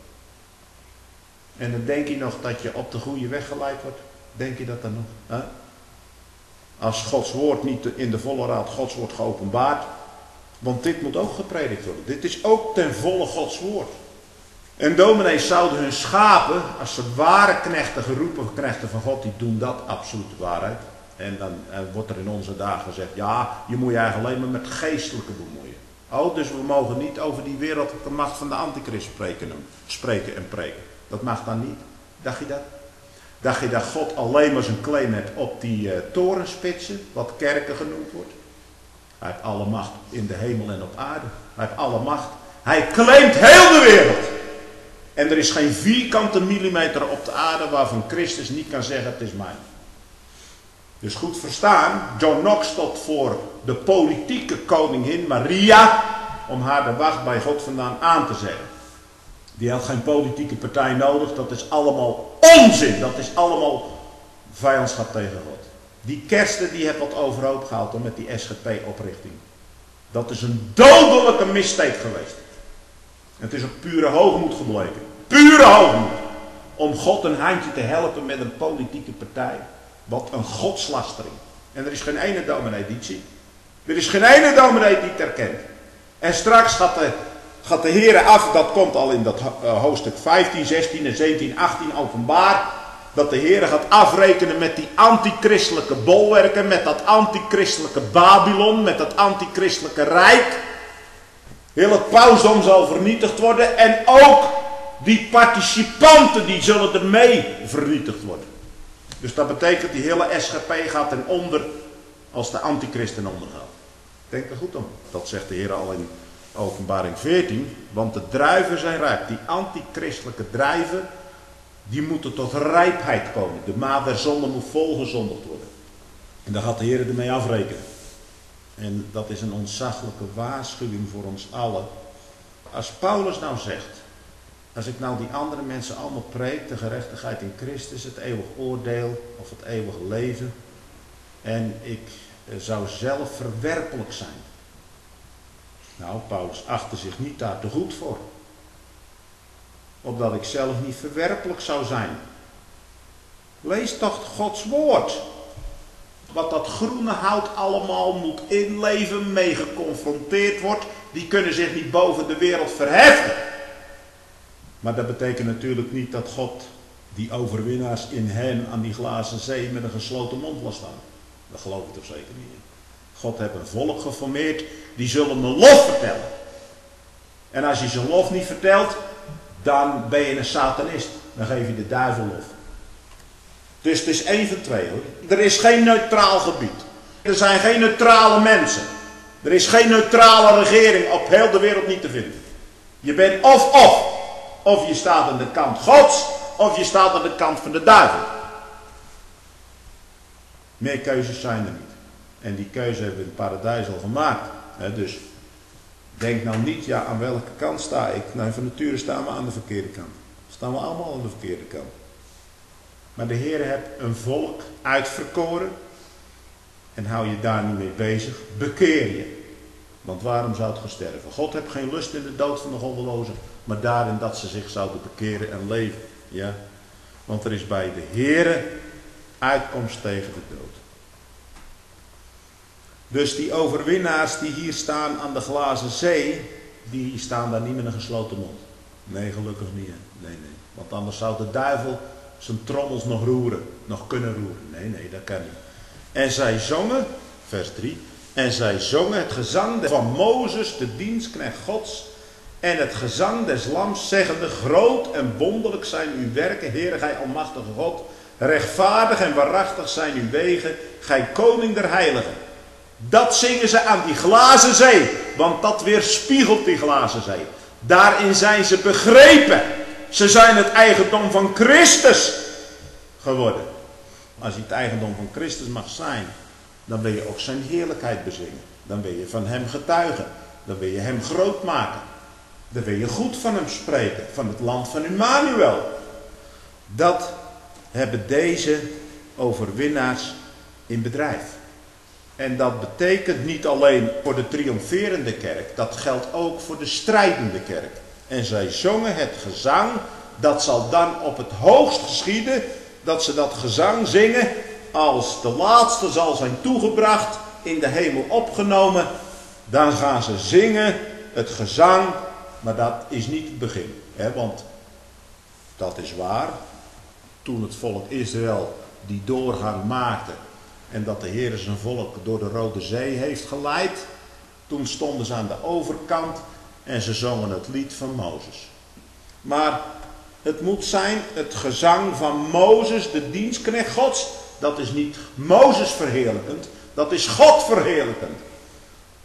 S1: En dan denk je nog dat je op de goede weg geleid wordt. Denk je dat dan nog? Hè? Als Gods woord niet in de volle raad Gods woord geopenbaard. Want dit moet ook gepredikt worden. Dit is ook ten volle Gods woord. En dominees zouden hun schapen, als ze ware knechten, geroepen knechten van God, die doen dat absoluut de waarheid. En dan en wordt er in onze dagen gezegd, ja, je moet je eigenlijk alleen maar met geestelijke bemoeien. Oh, dus we mogen niet over die wereldlijke macht van de antichrist spreken, spreken en preken. Dat mag dan niet. Dacht je dat? Dacht je dat God alleen maar zijn claim heeft op die uh, torenspitsen, wat kerken genoemd wordt? Hij heeft alle macht in de hemel en op aarde. Hij heeft alle macht. Hij claimt heel de wereld. En er is geen vierkante millimeter op de aarde waarvan Christus niet kan zeggen het is mijn. Dus goed verstaan, John Knox stond voor de politieke koningin Maria om haar de wacht bij God vandaan aan te zeggen. Die had geen politieke partij nodig, dat is allemaal onzin, dat is allemaal vijandschap tegen God. Die Kersten die heeft wat overhoop gehaald hoor, met die S G P-oprichting. Dat is een dodelijke missteek geweest. Het is op pure hoogmoed gebleken. Pure hoogmoed. Om God een handje te helpen met een politieke partij. Wat een godslastering. En er is geen ene dominee die het ziet. Er is geen ene dominee die het herkent. En straks gaat de, gaat de Heere af, dat komt al in dat uh, hoofdstuk vijftien, zestien en zeventien, achttien openbaar. Dat de Heere gaat afrekenen met die antichristelijke bolwerken, met dat antichristelijke Babylon, met dat antichristelijke rijk. Heel het pausdom zal vernietigd worden en ook die participanten die zullen ermee vernietigd worden. Dus dat betekent die hele S G P gaat ten onder als de antichrist ten onder gaat. Denk er goed om. Dat zegt de Heer al in openbaring veertien. Want de druiven zijn rijp. Die antichristelijke druiven, die moeten tot rijpheid komen. De maat der zonde moet volgezondigd worden. En daar gaat de Heer ermee afrekenen. En dat is een ontzaglijke waarschuwing voor ons allen. Als Paulus nou zegt, als ik nou die andere mensen allemaal preek, de gerechtigheid in Christus, het eeuwig oordeel of het eeuwige leven, en ik zou zelf verwerpelijk zijn. Nou, Paulus achtte zich niet daar te goed voor. Opdat ik zelf niet verwerpelijk zou zijn. Lees toch Gods woord. Wat dat groene hout allemaal moet inleven, mee geconfronteerd wordt, die kunnen zich niet boven de wereld verheffen. Maar dat betekent natuurlijk niet dat God die overwinnaars in hem aan die glazen zee met een gesloten mond laat staan. Dat geloof ik toch zeker niet in. God heeft een volk geformeerd, die zullen een lof vertellen. En als je zijn lof niet vertelt, dan ben je een satanist. Dan geef je de duivel lof. Dus het is één van twee hoor. Er is geen neutraal gebied. Er zijn geen neutrale mensen. Er is geen neutrale regering op heel de wereld niet te vinden. Je bent of of. Of je staat aan de kant Gods, of je staat aan de kant van de duivel. Meer keuzes zijn er niet. En die keuze hebben we in het paradijs al gemaakt. He, dus denk nou niet, ja aan welke kant sta ik? Nou, van nature staan we aan de verkeerde kant. Staan we allemaal aan de verkeerde kant. Maar de Heer heeft een volk uitverkoren. En hou je daar niet mee bezig. Bekeer je. Want waarom zou het sterven? God heeft geen lust in de dood van de goddelozen. Maar daarin dat ze zich zouden bekeren en leven. Ja? Want er is bij de Heere uitkomst tegen de dood. Dus die overwinnaars die hier staan aan de glazen zee, die staan daar niet met een gesloten mond. Nee, gelukkig niet. Hè? Nee, nee. Want anders zou de duivel zijn trommels nog roeren. Nog kunnen roeren. Nee, nee, dat kan niet. En zij zongen, vers drie. En zij zongen het gezang van Mozes, de dienstknecht Gods. En het gezang des lams, zeggende, groot en wonderlijk zijn uw werken, Heere, gij almachtige God. Rechtvaardig en waarachtig zijn uw wegen, gij koning der heiligen. Dat zingen ze aan die glazen zee, want dat weerspiegelt die glazen zee. Daarin zijn ze begrepen. Ze zijn het eigendom van Christus geworden. Als je het eigendom van Christus mag zijn, dan wil je ook zijn heerlijkheid bezingen. Dan wil je van hem getuigen. Dan wil je hem groot maken. Dan wil je goed van hem spreken. Van het land van Immanuel. Dat hebben deze overwinnaars in bedrijf. En dat betekent niet alleen voor de triomferende kerk. Dat geldt ook voor de strijdende kerk. En zij zongen het gezang. Dat zal dan op het hoogst geschieden. Dat ze dat gezang zingen. Als de laatste zal zijn toegebracht. In de hemel opgenomen. Dan gaan ze zingen het gezang. Maar dat is niet het begin. Hè? Want dat is waar. Toen het volk Israël die doorgang maakte. En dat de Heer zijn volk door de Rode Zee heeft geleid. Toen stonden ze aan de overkant. En ze zongen het lied van Mozes. Maar het moet zijn het gezang van Mozes, de dienstknecht Gods. Dat is niet Mozes verheerlijkend. Dat is God verheerlijkend.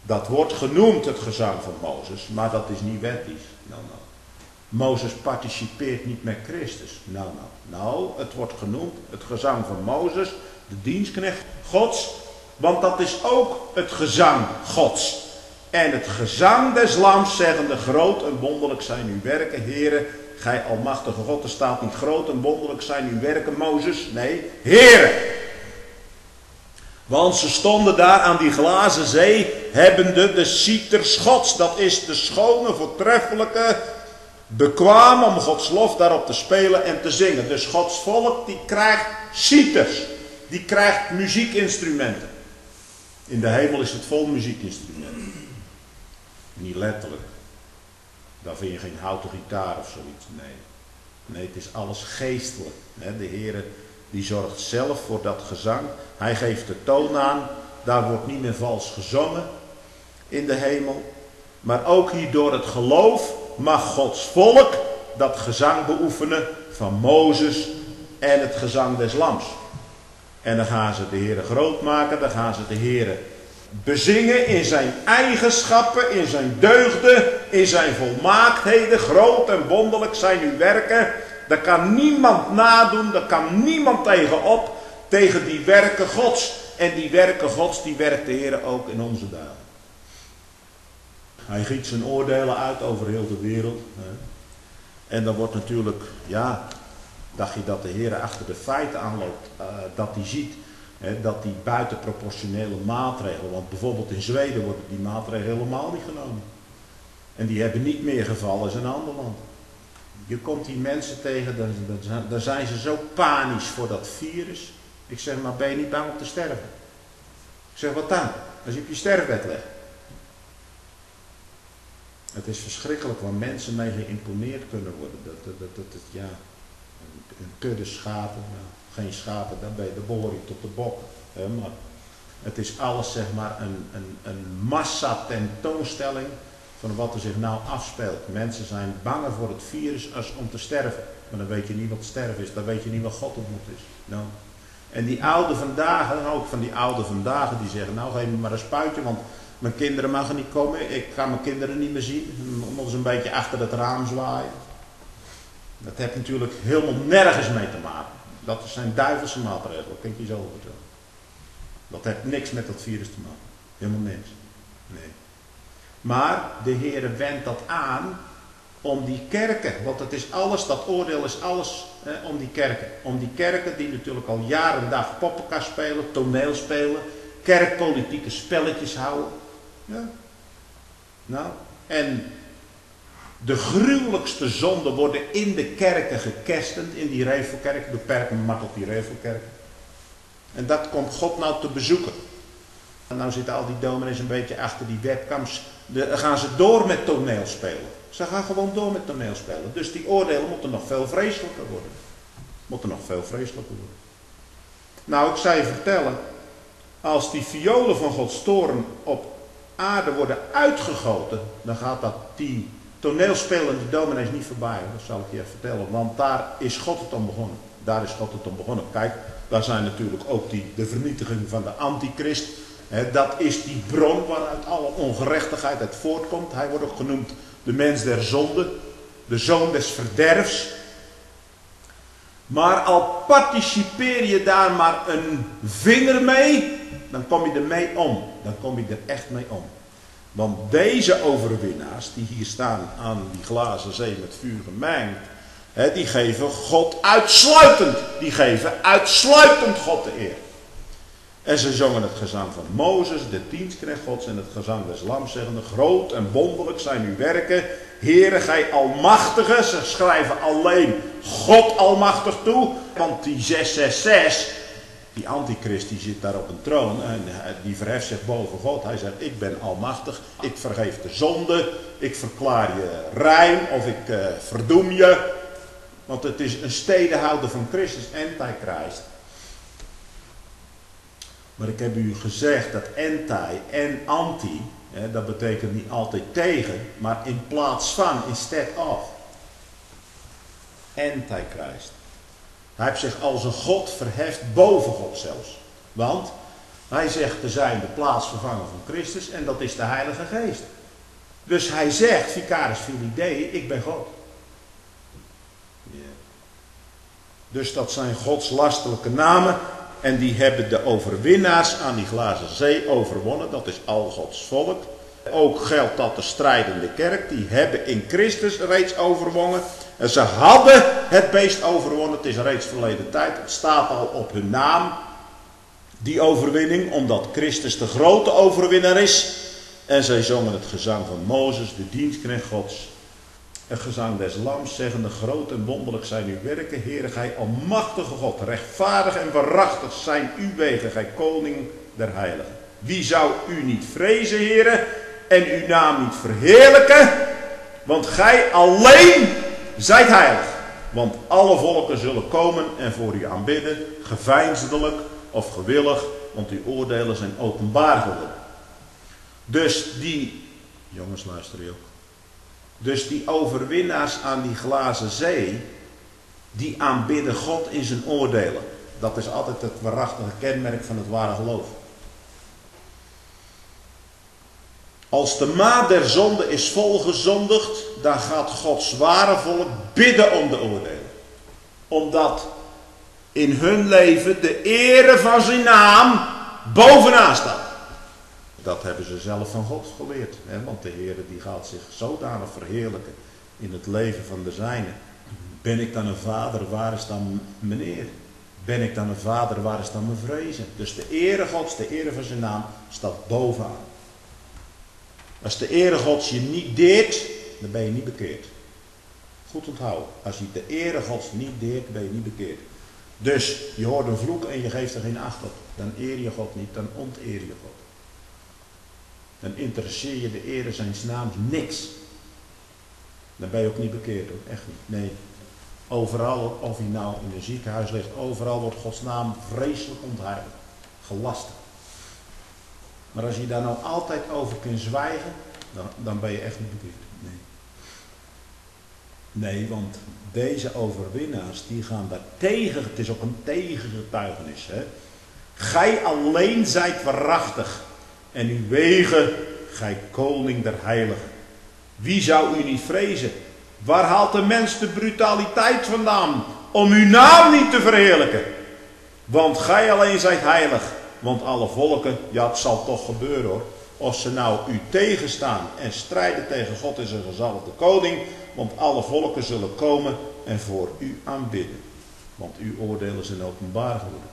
S1: Dat wordt genoemd het gezang van Mozes, maar dat is niet wettisch. Nou, nou. Mozes participeert niet met Christus. Nou, nou. Nou, het wordt genoemd het gezang van Mozes, de dienstknecht Gods, want dat is ook het gezang Gods. En het gezang des lams zeggende, groot en wonderlijk zijn uw werken, Heere, gij almachtige God. Er staat niet groot en wonderlijk zijn uw werken, Mozes. Nee, Heere. Want ze stonden daar aan die glazen zee, hebbende de citers Gods. Dat is de schone, voortreffelijke, bekwaam om Gods lof daarop te spelen en te zingen. Dus Gods volk die krijgt citers. Die krijgt muziekinstrumenten. In de hemel is het vol muziekinstrumenten. Niet letterlijk. Daar vind je geen houten gitaar of zoiets. Nee. Nee, het is alles geestelijk. De Heer die zorgt zelf voor dat gezang. Hij geeft de toon aan. Daar wordt niet meer vals gezongen in de hemel. Maar ook hier door het geloof mag Gods volk dat gezang beoefenen van Mozes en het gezang des lams. En dan gaan ze de Heer groot maken. Dan gaan ze de Heer bezingen in zijn eigenschappen, in zijn deugden, in zijn volmaaktheden. Groot en wonderlijk zijn uw werken. Daar kan niemand nadoen, daar kan niemand tegenop, tegen die werken Gods. En die werken Gods, die werkt de Heer ook in onze dagen. Hij giet zijn oordelen uit over heel de wereld. En dan wordt natuurlijk, ja, dacht je dat de Heer achter de feiten aanloopt, uh, dat hij ziet hè, dat die buitenproportionele maatregelen, want bijvoorbeeld in Zweden worden die maatregelen helemaal niet genomen. En die hebben niet meer gevallen als in een ander land. Je komt die mensen tegen, dan, dan zijn ze zo panisch voor dat virus. Ik zeg, maar ben je niet bang om te sterven? Ik zeg, wat dan? Als je op je sterfbed legt. Het is verschrikkelijk waar mensen mee geïmponeerd kunnen worden. Dat, dat, dat, dat, ja, een, een kudde schapen, nou, geen schapen, dan, ben je, dan behoor je tot de bok. Hè, maar het is alles zeg maar een, een, een massa tentoonstelling van wat er zich nou afspeelt. Mensen zijn banger voor het virus als om te sterven. Maar dan weet je niet wat sterven is, dan weet je niet wat God ontmoet is. Nou. En die oude vandaag, ook van die oude vandaag, die zeggen, nou geef me maar een spuitje, want mijn kinderen mogen niet komen, ik ga mijn kinderen niet meer zien. Moeten ze een beetje achter het raam zwaaien. Dat heeft natuurlijk helemaal nergens mee te maken. Dat zijn duivelse maatregelen, dat kan ik je zo vertellen. Dat heeft niks met dat virus te maken. Helemaal niks. Nee. Maar de Heer wendt dat aan om die kerken. Want het is alles, dat oordeel is alles eh, om die kerken. Om die kerken die natuurlijk al jaren en dag poppenkast spelen, toneel spelen, kerkpolitieke spelletjes houden. Ja. Nou, en de gruwelijkste zonden worden in de kerken gekerstend, in die Revelkerken, de perken mak op die Revelkerken. En dat komt God nou te bezoeken. En nou zitten al die dominees een beetje achter die webcams. Dan gaan ze door met toneelspelen. Ze gaan gewoon door met toneelspelen. Dus die oordelen moeten nog veel vreselijker worden. Moeten nog veel vreselijker worden. Nou, ik zou je vertellen. Als die violen van Gods toorn op aarde worden uitgegoten, dan gaat dat die toneelspelende dominees niet voorbij. Dat zal ik je even vertellen. Want daar is God het om begonnen. Daar is God het om begonnen. Kijk, daar zijn natuurlijk ook die, de vernietiging van de antichrist. He, dat is die bron waaruit alle ongerechtigheid uit voortkomt. Hij wordt ook genoemd de mens der zonde. De zoon des verderfs. Maar al participeer je daar maar een vinger mee, dan kom je er mee om. Dan kom je er echt mee om. Want deze overwinnaars die hier staan aan die glazen zee met vuur gemengd, hè, die geven God uitsluitend. Die geven uitsluitend God de eer. En ze zongen het gezang van Mozes, de dienstknecht Gods, en het gezang des lams, zeggende, groot en wonderlijk zijn uw werken, Heere, gij almachtige. Ze schrijven alleen God almachtig toe, want die zes zes zes, die antichrist, die zit daar op een troon en die verheft zich boven God. Hij zegt, ik ben almachtig, ik vergeef de zonde, ik verklaar je rein of ik uh, verdoem je. Want het is een stedenhouder van Christus, antichrist. Maar ik heb u gezegd dat anti en anti, hè, dat betekent niet altijd tegen, maar in plaats van, instead of. Antichrist. Hij heeft zich als een God verheft boven God zelfs. Want Hij zegt te zijn de plaatsvervanger van Christus en dat is de Heilige Geest. Dus hij zegt, Vicaris Filii Dei, ik ben God. Yeah. Dus dat zijn Gods lastelijke namen en die hebben de overwinnaars aan die glazen zee overwonnen. Dat is al Gods volk. Ook geldt dat de strijdende kerk, die hebben in Christus reeds overwonnen. En ze hadden het beest overwonnen, het is reeds verleden tijd. Het staat al op hun naam, die overwinning, omdat Christus de grote overwinnaar is. En zij zongen het gezang van Mozes, de dienstknecht Gods. Het gezang des lams, zeggende, groot en wonderlijk zijn uw werken, Heere, gij almachtige God, rechtvaardig en waarachtig zijn uw wegen, gij koning der heiligen. Wie zou u niet vrezen, Heere, en uw naam niet verheerlijken, want gij alleen zijt heilig. Want alle volken zullen komen en voor u aanbidden, geveinsdelijk of gewillig, want uw oordelen zijn openbaar geworden. Dus die, jongens luister je ook, dus die overwinnaars aan die glazen zee, die aanbidden God in zijn oordelen. Dat is altijd het waarachtige kenmerk van het ware geloof. Als de maat der zonde is volgezondigd, dan gaat Gods ware volk bidden om de oordelen. Omdat in hun leven de ere van zijn naam bovenaan staat. Dat hebben ze zelf van God geleerd. Hè? Want de Heer die gaat zich zodanig verheerlijken in het leven van de zijnen. Ben ik dan een vader, waar is dan mijn eer? Ben ik dan een vader, waar is dan mijn vrezen? Dus de ere Gods, de ere van zijn naam, staat bovenaan. Als de ere Gods je niet deert, dan ben je niet bekeerd. Goed onthouden. Als je de ere Gods niet deert, ben je niet bekeerd. Dus je hoort een vloek en je geeft er geen acht op. Dan eer je God niet, dan onteer je God. Dan interesseer je de ere zijns naams niks. Dan ben je ook niet bekeerd hoor, echt niet. Nee, overal, of hij nou in een ziekenhuis ligt, overal wordt Gods naam vreselijk ontheiligd. Gelasterd. Maar als je daar nou altijd over kunt zwijgen, dan, dan ben je echt niet bekeerd. Nee. Nee, want deze overwinnaars, die gaan daar tegen, het is ook een tegengetuigenis. Hè? Gij alleen zijt waarachtig en uw wegen, gij koning der heiligen. Wie zou u niet vrezen? Waar haalt de mens de brutaliteit vandaan om uw naam niet te verheerlijken? Want gij alleen zijt heilig. Want alle volken, ja het zal toch gebeuren hoor. Of ze nou u tegenstaan en strijden tegen God en zijn gezalfde koning. Want alle volken zullen komen en voor u aanbidden. Want uw oordelen zijn openbaar geworden.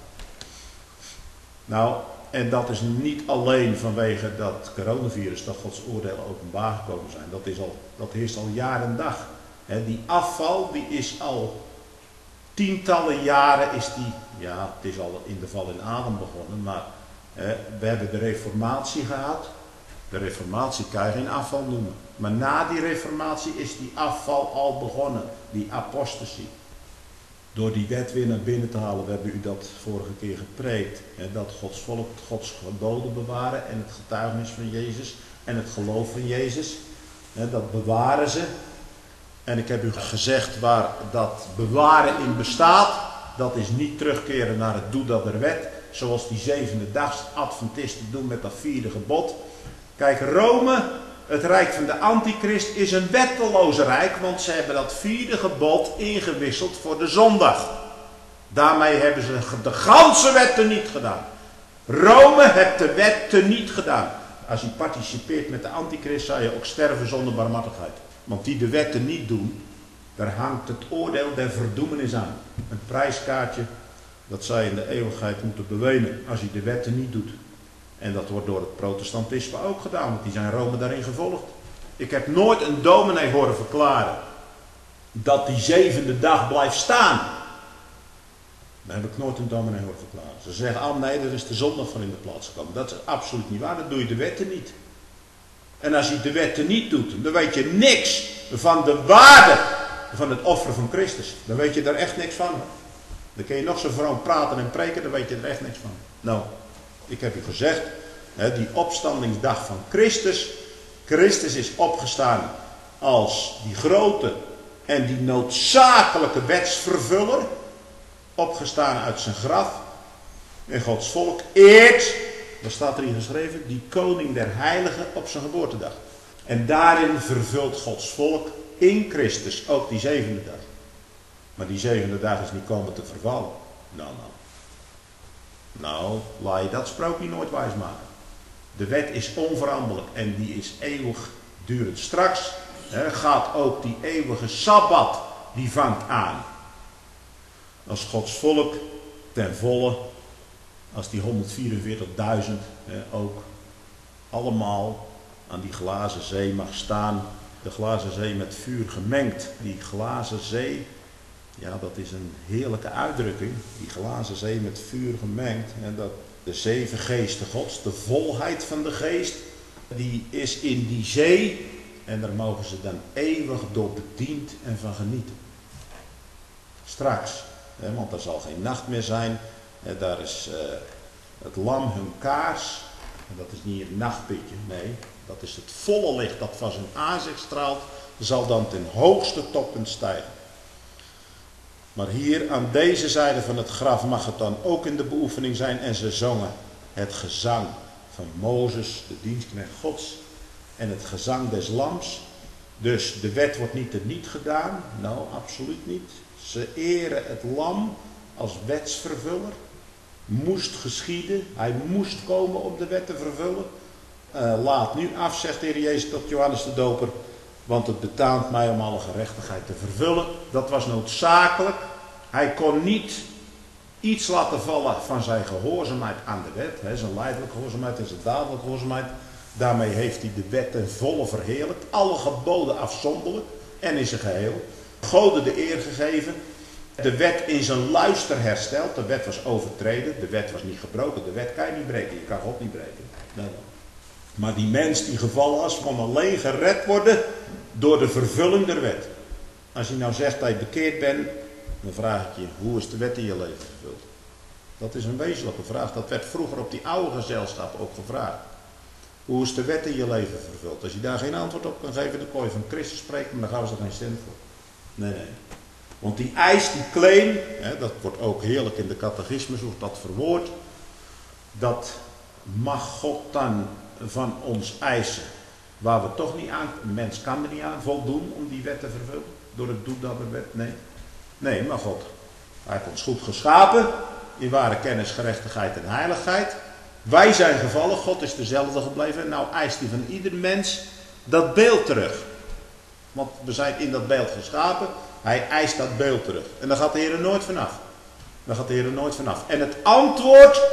S1: Nou, en dat is niet alleen vanwege dat coronavirus dat Gods oordelen openbaar gekomen zijn. Dat, is al, dat heerst al jaar en dag. He, die afval die is al tientallen jaren, is die, ja het is al in de val in Adam begonnen. Maar he, we hebben de reformatie gehad. De reformatie kan je geen afval noemen. Maar na die reformatie is die afval al begonnen. Die apostasy. Door die wet weer naar binnen te halen, we hebben u dat vorige keer gepreekt. Hè, dat Gods volk Gods geboden bewaren en het getuigenis van Jezus en het geloof van Jezus. Hè, dat bewaren ze. En ik heb u gezegd waar dat bewaren in bestaat. Dat is niet terugkeren naar het doe dat er wet. Zoals die zevende dags Adventisten doen met dat vierde gebod. Kijk, Rome, het rijk van de antichrist, is een wetteloze rijk, want ze hebben dat vierde gebod ingewisseld voor de zondag. Daarmee hebben ze de ganse wet teniet gedaan. Rome heeft de wet teniet gedaan. Als je participeert met de antichrist, zou je ook sterven zonder barmhartigheid. Want die de wetten niet doen, daar hangt het oordeel der verdoemenis aan. Een prijskaartje, dat zij in de eeuwigheid moeten bewenen als je de wetten niet doet. En dat wordt door het protestantisme ook gedaan, want die zijn Rome daarin gevolgd. Ik heb nooit een dominee horen verklaren dat die zevende dag blijft staan. Daar heb ik nooit een dominee horen verklaren. Ze zeggen, ah nee, er is de zondag van in de plaats gekomen. Dat is absoluut niet waar, dan doe je de wetten niet. En als je de wetten niet doet, dan weet je niks van de waarde van het offer van Christus. Dan weet je er echt niks van. Dan kun je nog zo vroom praten en preken, dan weet je er echt niks van. Nou, ik heb u gezegd, hè, die opstandingsdag van Christus. Christus is opgestaan als die grote en die noodzakelijke wetsvervuller. Opgestaan uit zijn graf. En Gods volk eert dan staat er hier geschreven, die koning der heiligen op zijn geboortedag. En daarin vervult Gods volk in Christus ook die zevende dag. Maar die zevende dag is niet komen te vervallen. Nou, nou. Nou, laat je dat sprookje nooit wijsmaken. De wet is onveranderlijk en die is eeuwigdurend. Straks he, gaat ook die eeuwige Sabbat, die vangt aan. Als Gods volk ten volle, als die honderdvierenveertigduizend ook allemaal aan die glazen zee mag staan. De glazen zee met vuur gemengd. Die glazen zee, ja, dat is een heerlijke uitdrukking. Die glazen zee met vuur gemengd. En dat de zeven geesten Gods, de volheid van de geest, die is in die zee. En daar mogen ze dan eeuwig door bediend en van genieten. Straks, hè, want er zal geen nacht meer zijn. Hè, daar is uh, het lam hun kaars. En dat is niet een nachtputje, nee. Dat is het volle licht dat van zijn aanzicht straalt. Zal dan ten hoogste toppunt stijgen. Maar hier aan deze zijde van het graf mag het dan ook in de beoefening zijn. En ze zongen het gezang van Mozes, de dienstknecht Gods. En het gezang des lams. Dus de wet wordt niet teniet gedaan. Nou, absoluut niet. Ze eren het lam als wetsvervuller. Moest geschieden. Hij moest komen om de wet te vervullen. Uh, laat nu af, zegt de Heer Jezus tot Johannes de Doper. Want het betaamt mij om alle gerechtigheid te vervullen. Dat was noodzakelijk. Hij kon niet iets laten vallen van zijn gehoorzaamheid aan de wet. Hè, zijn lijdelijke gehoorzaamheid en zijn dadelijke gehoorzaamheid. Daarmee heeft hij de wet ten volle verheerlijkt. Alle geboden afzonderlijk en in zijn geheel. Goden de eer gegeven. De wet in zijn luister hersteld. De wet was overtreden. De wet was niet gebroken. De wet kan je niet breken. Je kan God niet breken. Nee, nee. Maar die mens die gevallen was, kon alleen gered worden door de vervulling der wet. Als je nou zegt dat je bekeerd bent, dan vraag ik je, hoe is de wet in je leven vervuld? Dat is een wezenlijke vraag. Dat werd vroeger op die oude gezelschap ook gevraagd. Hoe is de wet in je leven vervuld? Als je daar geen antwoord op kan geven, dan kon je van Christus spreken, maar dan gaan ze er geen cent voor. Nee, nee. Want die eis, die claim, hè, dat wordt ook heerlijk in de catechismus, wordt dat verwoord. Dat mag God dan van ons eisen, waar we toch niet aan, een mens kan er niet aan voldoen om die wet te vervullen, door het doen dat de wet, nee. Nee, maar God, hij heeft ons goed geschapen, in ware kennis, gerechtigheid en heiligheid. Wij zijn gevallen, God is dezelfde gebleven, en nou eist hij van ieder mens dat beeld terug. Want we zijn in dat beeld geschapen, hij eist dat beeld terug. En daar gaat de Heer er nooit vanaf. Daar gaat de Heer er nooit vanaf. En het antwoord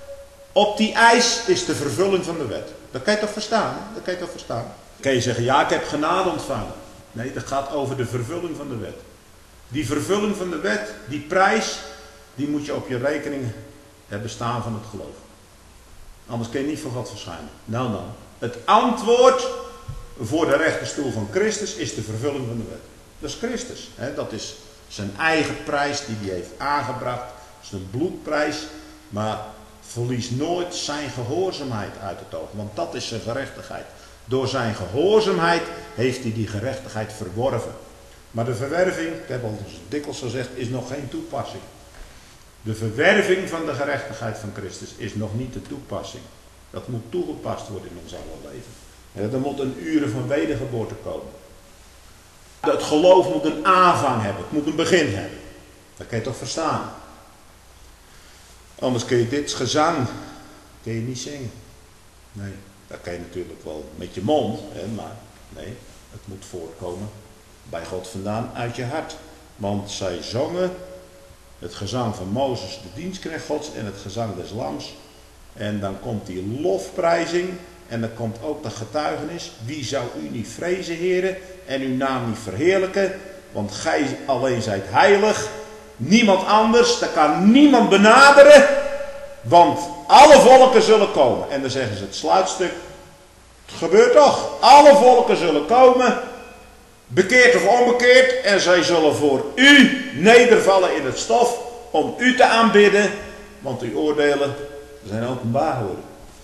S1: op die eis is de vervulling van de wet. Dat kan je toch verstaan? Hè? Dat kan je toch verstaan? Dan kan je zeggen, ja, ik heb genade ontvangen. Nee, dat gaat over de vervulling van de wet. Die vervulling van de wet, die prijs, die moet je op je rekening hebben staan van het geloof. Anders kun je niet voor God verschijnen. Nou dan, het antwoord voor de rechterstoel van Christus is de vervulling van de wet. Dat is Christus. Hè? Dat is zijn eigen prijs die hij heeft aangebracht. Dat is een bloedprijs, maar verlies nooit zijn gehoorzaamheid uit het oog, want dat is zijn gerechtigheid. Door zijn gehoorzaamheid heeft hij die gerechtigheid verworven. Maar de verwerving, ik heb al dikwijls gezegd, is nog geen toepassing. De verwerving van de gerechtigheid van Christus is nog niet de toepassing. Dat moet toegepast worden in ons alle leven. En er moet een uren van wedergeboorte komen. Het geloof moet een aanvang hebben, het moet een begin hebben. Dat kan je toch verstaan? Anders kun je dit gezang kun je niet zingen. Nee, dat kan je natuurlijk wel met je mond, hè, maar nee, het moet voortkomen bij God vandaan uit je hart. Want zij zongen het gezang van Mozes, de dienstknecht Gods, en het gezang des lams. En dan komt die lofprijzing en dan komt ook de getuigenis. Wie zou u niet vrezen, heren, en uw naam niet verheerlijken? Want gij alleen zijt heilig. Niemand anders, daar kan niemand benaderen, want alle volken zullen komen. En dan zeggen ze het sluitstuk, het gebeurt toch, alle volken zullen komen, bekeerd of onbekeerd, en zij zullen voor u nedervallen in het stof, om u te aanbidden, want uw oordelen zijn openbaar geworden.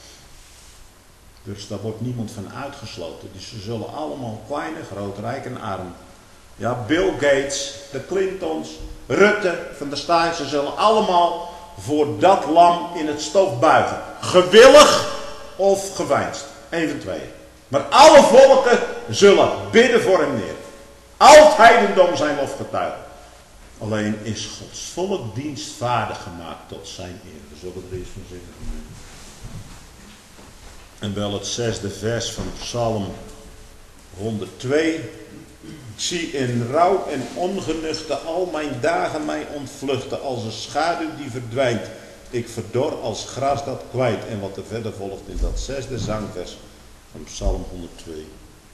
S1: Dus daar wordt niemand van uitgesloten. Dus ze zullen allemaal kleine, groot, rijk en arm. Ja, Bill Gates, de Clintons, Rutte van der Staaij, ze zullen allemaal voor dat lam in het stof buigen. Gewillig of geveinsd. Een van tweeën. Maar alle volken zullen bidden voor hem neer. Al het heidendom zijn lofgetuigen. Alleen is Gods volk dienstvaardig gemaakt tot zijn eer. We zullen er eens van zingen. En wel het zesde vers van Psalm honderdtwee. Zie in rouw en ongenuchte al mijn dagen mij ontvluchten als een schaduw die verdwijnt. Ik verdor als gras dat kwijt. En wat er verder volgt in dat zesde zangvers van Psalm honderdtwee.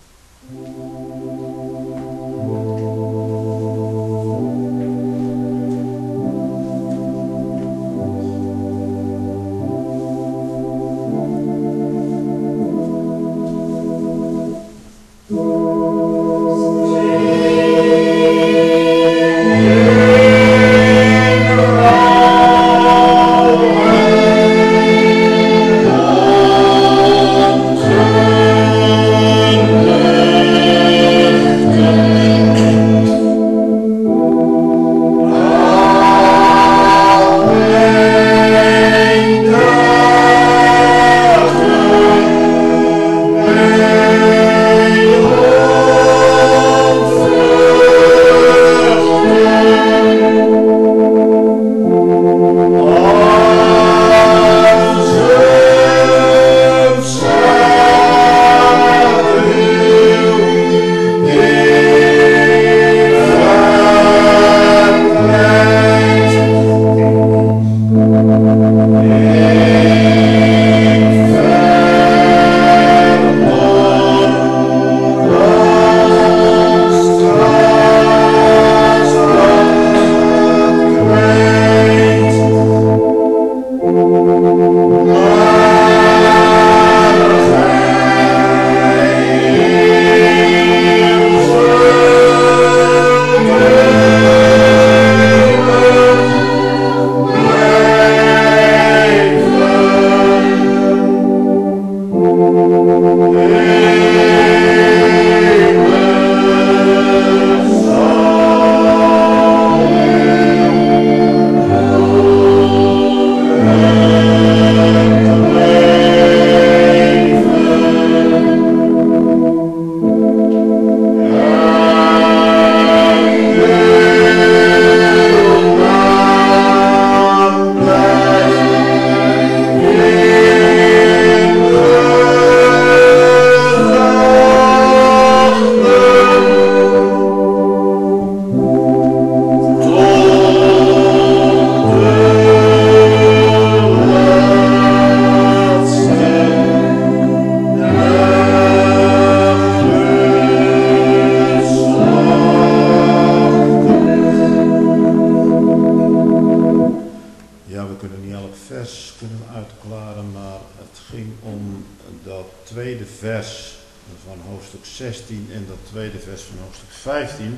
S1: En dat tweede vers van hoofdstuk vijftien.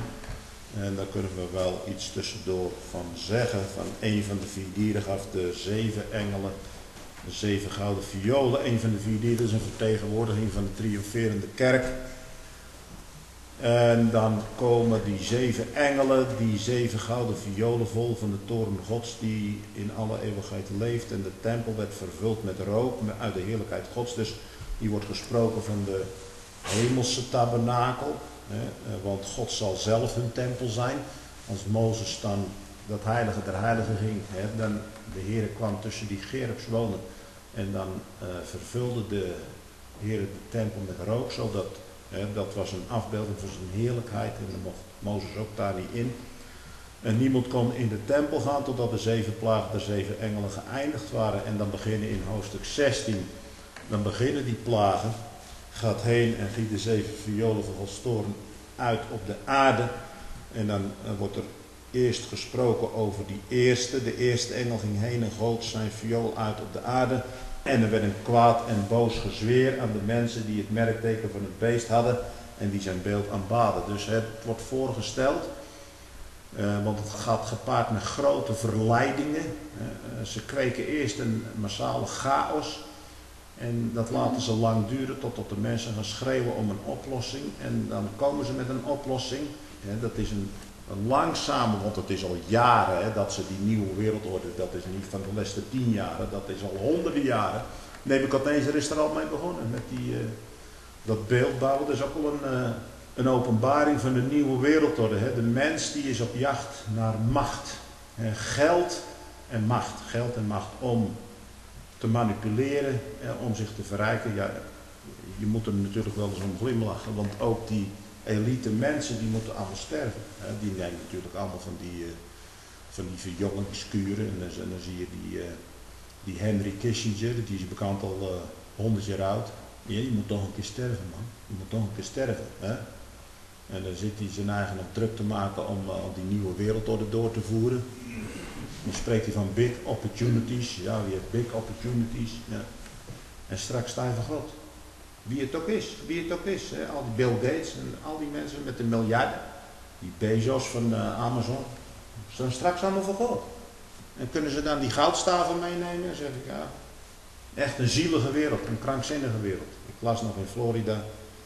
S1: En daar kunnen we wel iets tussendoor van zeggen. Van een van de vier dieren gaf de zeven engelen de zeven gouden violen. Een van de vier dieren is een vertegenwoordiging van de triomferende kerk. En dan komen die zeven engelen, die zeven gouden violen vol van de toren Gods die in alle eeuwigheid leeft. En de tempel werd vervuld met rook uit de heerlijkheid Gods. Dus hier wordt gesproken van de hemelse tabernakel. Hè, want God zal zelf hun tempel zijn. Als Mozes dan dat heilige der heiligen ging, hè, dan de Heer kwam tussen die gerubs wonen. En dan uh, vervulde de Heer de tempel met rook, zodat hè, dat was een afbeelding van zijn heerlijkheid. En dan mocht Mozes ook daar niet in. En niemand kon in de tempel gaan totdat de zeven plagen der zeven engelen geëindigd waren. En dan beginnen in hoofdstuk zestien, dan beginnen die plagen. Gaat heen en giet de zeven violen van Gods toorn uit op de aarde. En dan uh, wordt er eerst gesproken over die eerste. De eerste engel ging heen en goot zijn viool uit op de aarde. En er werd een kwaad en boos gezweer aan de mensen die het merkteken van het beest hadden. En die zijn beeld aanbaden. Dus het wordt voorgesteld. Uh, want het gaat gepaard met grote verleidingen. Uh, ze kweken eerst een massale chaos. En dat laten ze lang duren totdat de mensen gaan schreeuwen om een oplossing. En dan komen ze met een oplossing. Ja, dat is een Een langzame, want het is al jaren hè, dat ze die nieuwe wereldorde, dat is niet van de laatste tien jaren, dat is al honderden jaren. Nebukadnezar is er al mee begonnen met die, uh, dat beeldbouwen. Dat is ook wel een, uh, een openbaring van de nieuwe wereldorde. Hè. De mens die is op jacht naar macht. Hè. Geld en macht. Geld en macht om te manipuleren, hè, om zich te verrijken. Ja, je moet er natuurlijk wel eens om glimlachen, want ook die elite mensen die moeten allemaal sterven. Hè. Die nemen natuurlijk allemaal van die, uh, van die verjongingskuren. En dan, en dan zie je die, uh, die Henry Kissinger, die is bekend al uh, honderd jaar oud. Ja, je moet toch een keer sterven, man. Je moet toch een keer sterven. Hè? En dan zit hij zijn eigen nog druk te maken om uh, die nieuwe wereldorde door te voeren. Dan spreekt hij van big opportunities. Ja, wie heeft big opportunities? Ja. En straks sta je van God. Wie het ook is, wie het ook is. Hè? Al die Bill Gates en al die mensen met de miljarden. Die Bezos van uh, Amazon. Staan straks allemaal voor God. En kunnen ze dan die goudstaven meenemen? Dan zeg ik, ja, echt een zielige wereld, een krankzinnige wereld. Ik las nog in Florida,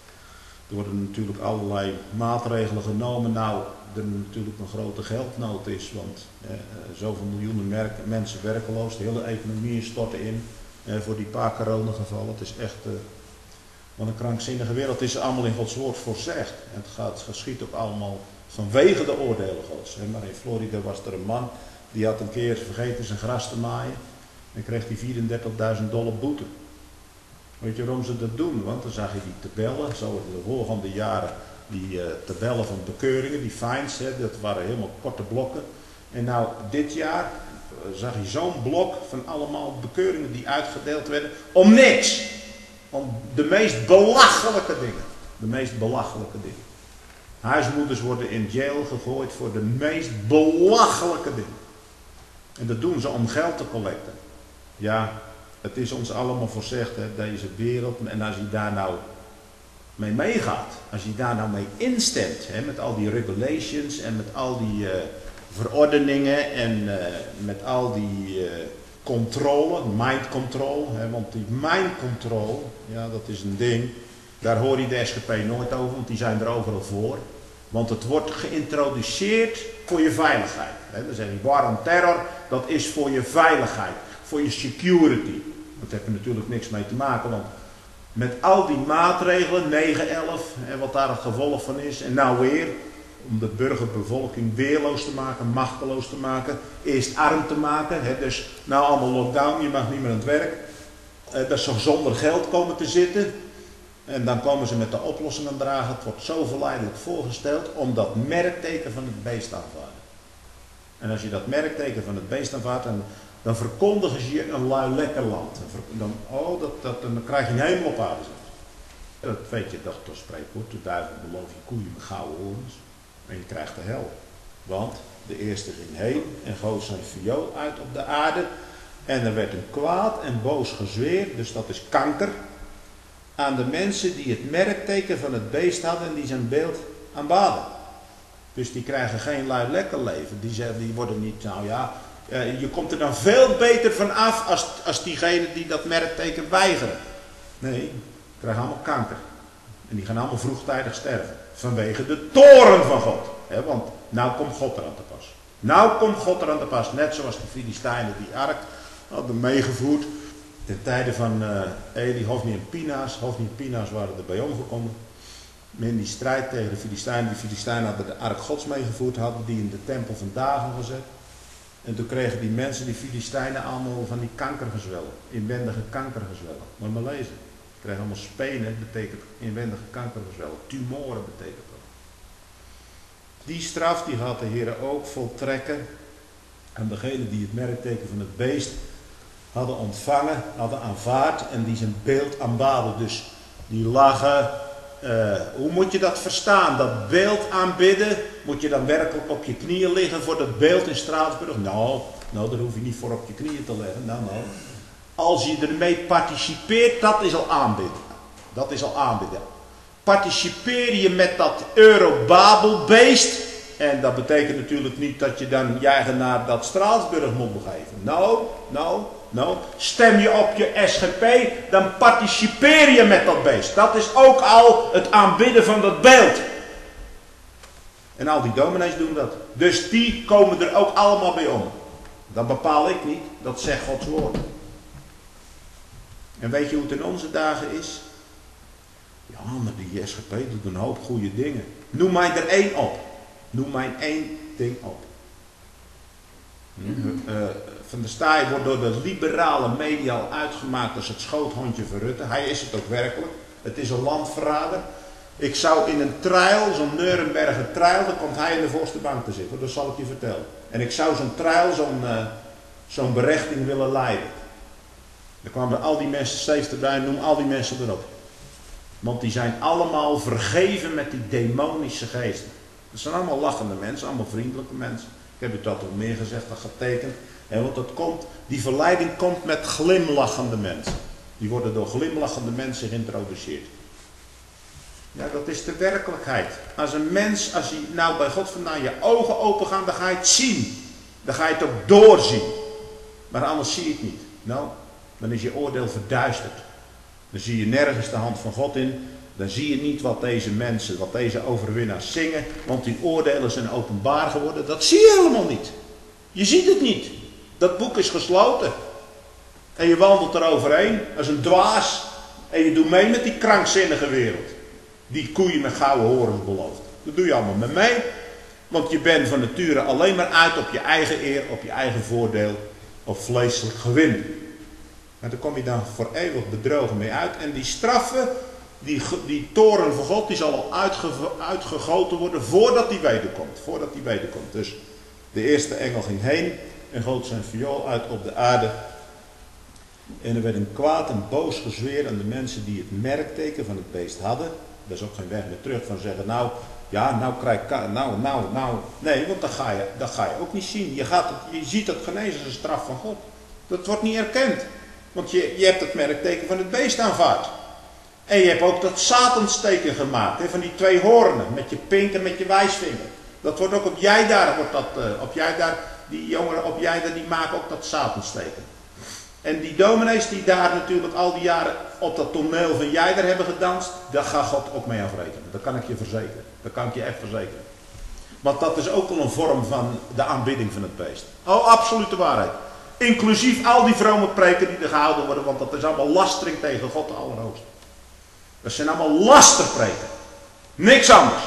S1: er worden natuurlijk allerlei maatregelen genomen. Nou, er natuurlijk een grote geldnood is, want eh, zoveel miljoenen merken, mensen werkeloos, de hele economie storten in eh, voor die paar coronagevallen. Het is echt, eh, wat een krankzinnige wereld. Het is allemaal in Gods woord voorzegd. En het gaat, geschiet ook allemaal vanwege de oordelen Gods. Hè. Maar in Florida was er een man, die had een keer vergeten zijn gras te maaien. En kreeg hij vierendertigduizend dollar boete. Weet je waarom ze dat doen? Want dan zag je die tabellen, zo in de volgende jaren, die uh, tabellen van bekeuringen, die fines, hè, dat waren helemaal korte blokken. En nou, dit jaar uh, zag je zo'n blok van allemaal bekeuringen die uitgedeeld werden, om niks. Om de meest belachelijke dingen. De meest belachelijke dingen. Huismoeders worden in jail gegooid voor de meest belachelijke dingen. En dat doen ze om geld te collecten. Ja, het is ons allemaal voorzegd, hè, deze wereld. En als je daar nou mee meegaat, als je daar nou mee instemt, hè, met al die regulations en met al die uh, verordeningen en uh, met al die uh, controle, mind control, hè, want die mind control, ja, dat is een ding, daar hoor je de S G P nooit over, want die zijn er overal voor. Want het wordt geïntroduceerd voor je veiligheid. Hè. Dan zeg je, war on terror, dat is voor je veiligheid, voor je security. Dat heeft er natuurlijk niks mee te maken, want met al die maatregelen, negen elf, en wat daar het gevolg van is, en nou weer, om de burgerbevolking weerloos te maken, machteloos te maken, eerst arm te maken, hè, dus nou allemaal lockdown, je mag niet meer aan het werk, eh, dat ze zonder geld komen te zitten, en dan komen ze met de oplossingen dragen. Het wordt zo verleidelijk voorgesteld om dat merkteken van het beest aanvaarden. En als je dat merkteken van het beest aanvaardt, dan, dan verkondigen ze je een lui lekker land. Dan, oh, dat, dat, dan krijg je een hemel op aarde. Dat weet je, dat is spreekwoord. De duivel belooft je koeien met gouden horens. En je krijgt de hel. Want de eerste ging heen en goot zijn viool uit op de aarde. En er werd een kwaad en boos gezweer, dus dat is kanker, aan de mensen die het merkteken van het beest hadden en die zijn beeld aanbaden. Dus die krijgen geen lui lekker leven. Die, zeggen, die worden niet, nou ja, je komt er dan veel beter van af als, als diegenen die dat merkteken weigeren. Nee, die krijgen allemaal kanker. En die gaan allemaal vroegtijdig sterven. Vanwege de toorn van God. He, want nou komt God eraan te pas. Nou komt God eraan te pas. Net zoals de Filistijnen die ark hadden meegevoerd. Ten tijde van uh, Eli, Hofni en Pinaas. Hofni en Pinaas waren erbij omgekomen. In die strijd tegen de Filistijnen. Die Filistijnen hadden de ark Gods meegevoerd. Hadden die in de tempel van Dagon gezet. En toen kregen die mensen, die Filistijnen, allemaal van die kankergezwellen. Inwendige kankergezwellen. Moet je maar lezen. Ze kregen allemaal spenen, betekent inwendige kankergezwellen. Tumoren betekent dat. Die straf die gaat de Heer ook voltrekken aan degenen die het merkteken van het beest hadden ontvangen, hadden aanvaard en die zijn beeld aanbaden. Dus die lagen, uh, hoe moet je dat verstaan? Dat beeld aanbidden, moet je dan werkelijk op je knieën liggen voor dat beeld in Straatsburg? Nou, nou, daar hoef je niet voor op je knieën te leggen. Nou, nou. Als je ermee participeert, dat is al aanbidden. Dat is al aanbidden. Participeer je met dat Eurobabelbeest, en dat betekent natuurlijk niet dat je dan je eigen naar dat Straatsburg moet begeven. Nou, nou, nou. Stem je op je S G P, dan participeer je met dat beest. Dat is ook al het aanbidden van dat beeld. En al die dominees doen dat. Dus die komen er ook allemaal bij om. Dat bepaal ik niet, dat zegt Gods woord. En weet je hoe het in onze dagen is? Ja, maar die S G P doet een hoop goede dingen. Noem mij er één op. Noem mij één ding op. Hm? Uh, Van der Staaij wordt door de liberale media al uitgemaakt als het schoothondje van Rutte. Hij is het ook werkelijk. Het is een landverrader. Ik zou in een trial, zo'n Nuremberger trial, dan komt hij in de voorste bank te zitten. Dat zal ik je vertellen. En ik zou zo'n trial, zo'n uh, zo'n berechting willen leiden. Dan kwamen al die mensen, zeventig bij, noem al die mensen erop. Want die zijn allemaal vergeven met die demonische geesten. Dat zijn allemaal lachende mensen, allemaal vriendelijke mensen. Ik heb het dat al meer gezegd, dat getekend. En want dat komt, die verleiding komt met glimlachende mensen. Die worden door glimlachende mensen geïntroduceerd. Ja, dat is de werkelijkheid. Als een mens, als je nou bij God vandaan je ogen open gaan, dan ga je het zien. Dan ga je het ook doorzien. Maar anders zie je het niet. Nou, dan is je oordeel verduisterd. Dan zie je nergens de hand van God in. Dan zie je niet wat deze mensen, wat deze overwinnaars zingen. Want die oordelen zijn openbaar geworden. Dat zie je helemaal niet. Je ziet het niet. Dat boek is gesloten. En je wandelt er overheen als een dwaas. En je doet mee met die krankzinnige wereld. Die koeien met gouden horens belooft. Dat doe je allemaal met mee. Want je bent van nature alleen maar uit op je eigen eer, op je eigen voordeel, op vleeselijk gewin. En daar kom je dan voor eeuwig bedrogen mee uit. En die straffen, die, die toren van God, die zal al uitge, uitgegoten worden voordat die wederkomt. Voordat die wederkomt. Dus de eerste engel ging heen en goot zijn viool uit op de aarde. En er werd een kwaad en boos gezweer aan de mensen die het merkteken van het beest hadden. Dat is ook geen weg meer terug van zeggen, nou, ja, nou krijg ik, nou, nou, nou. Nee, want dat ga je, dat ga je ook niet zien. Je, gaat het, je ziet het genezen als een straf van God. Dat wordt niet erkend. Want je, je hebt het merkteken van het beest aanvaard. En je hebt ook dat Satansteken gemaakt, hè, van die twee hoornen, met je pink en met je wijsvinger. Dat wordt ook op jij daar, wordt dat, uh, op jij daar, die jongeren op jij daar, die maken ook dat Satansteken. En die dominees die daar natuurlijk al die jaren op dat toneel van jij daar hebben gedanst, daar gaat God ook mee afrekenen. Dat kan ik je verzekeren. Dat kan ik je echt verzekeren. Want dat is ook al een vorm van de aanbidding van het beest. Oh, absolute waarheid. Inclusief al die vrome preken die er gehouden worden, want dat is allemaal lastering tegen God de Allerhoogste. Dat zijn allemaal lasterpreken. Niks anders.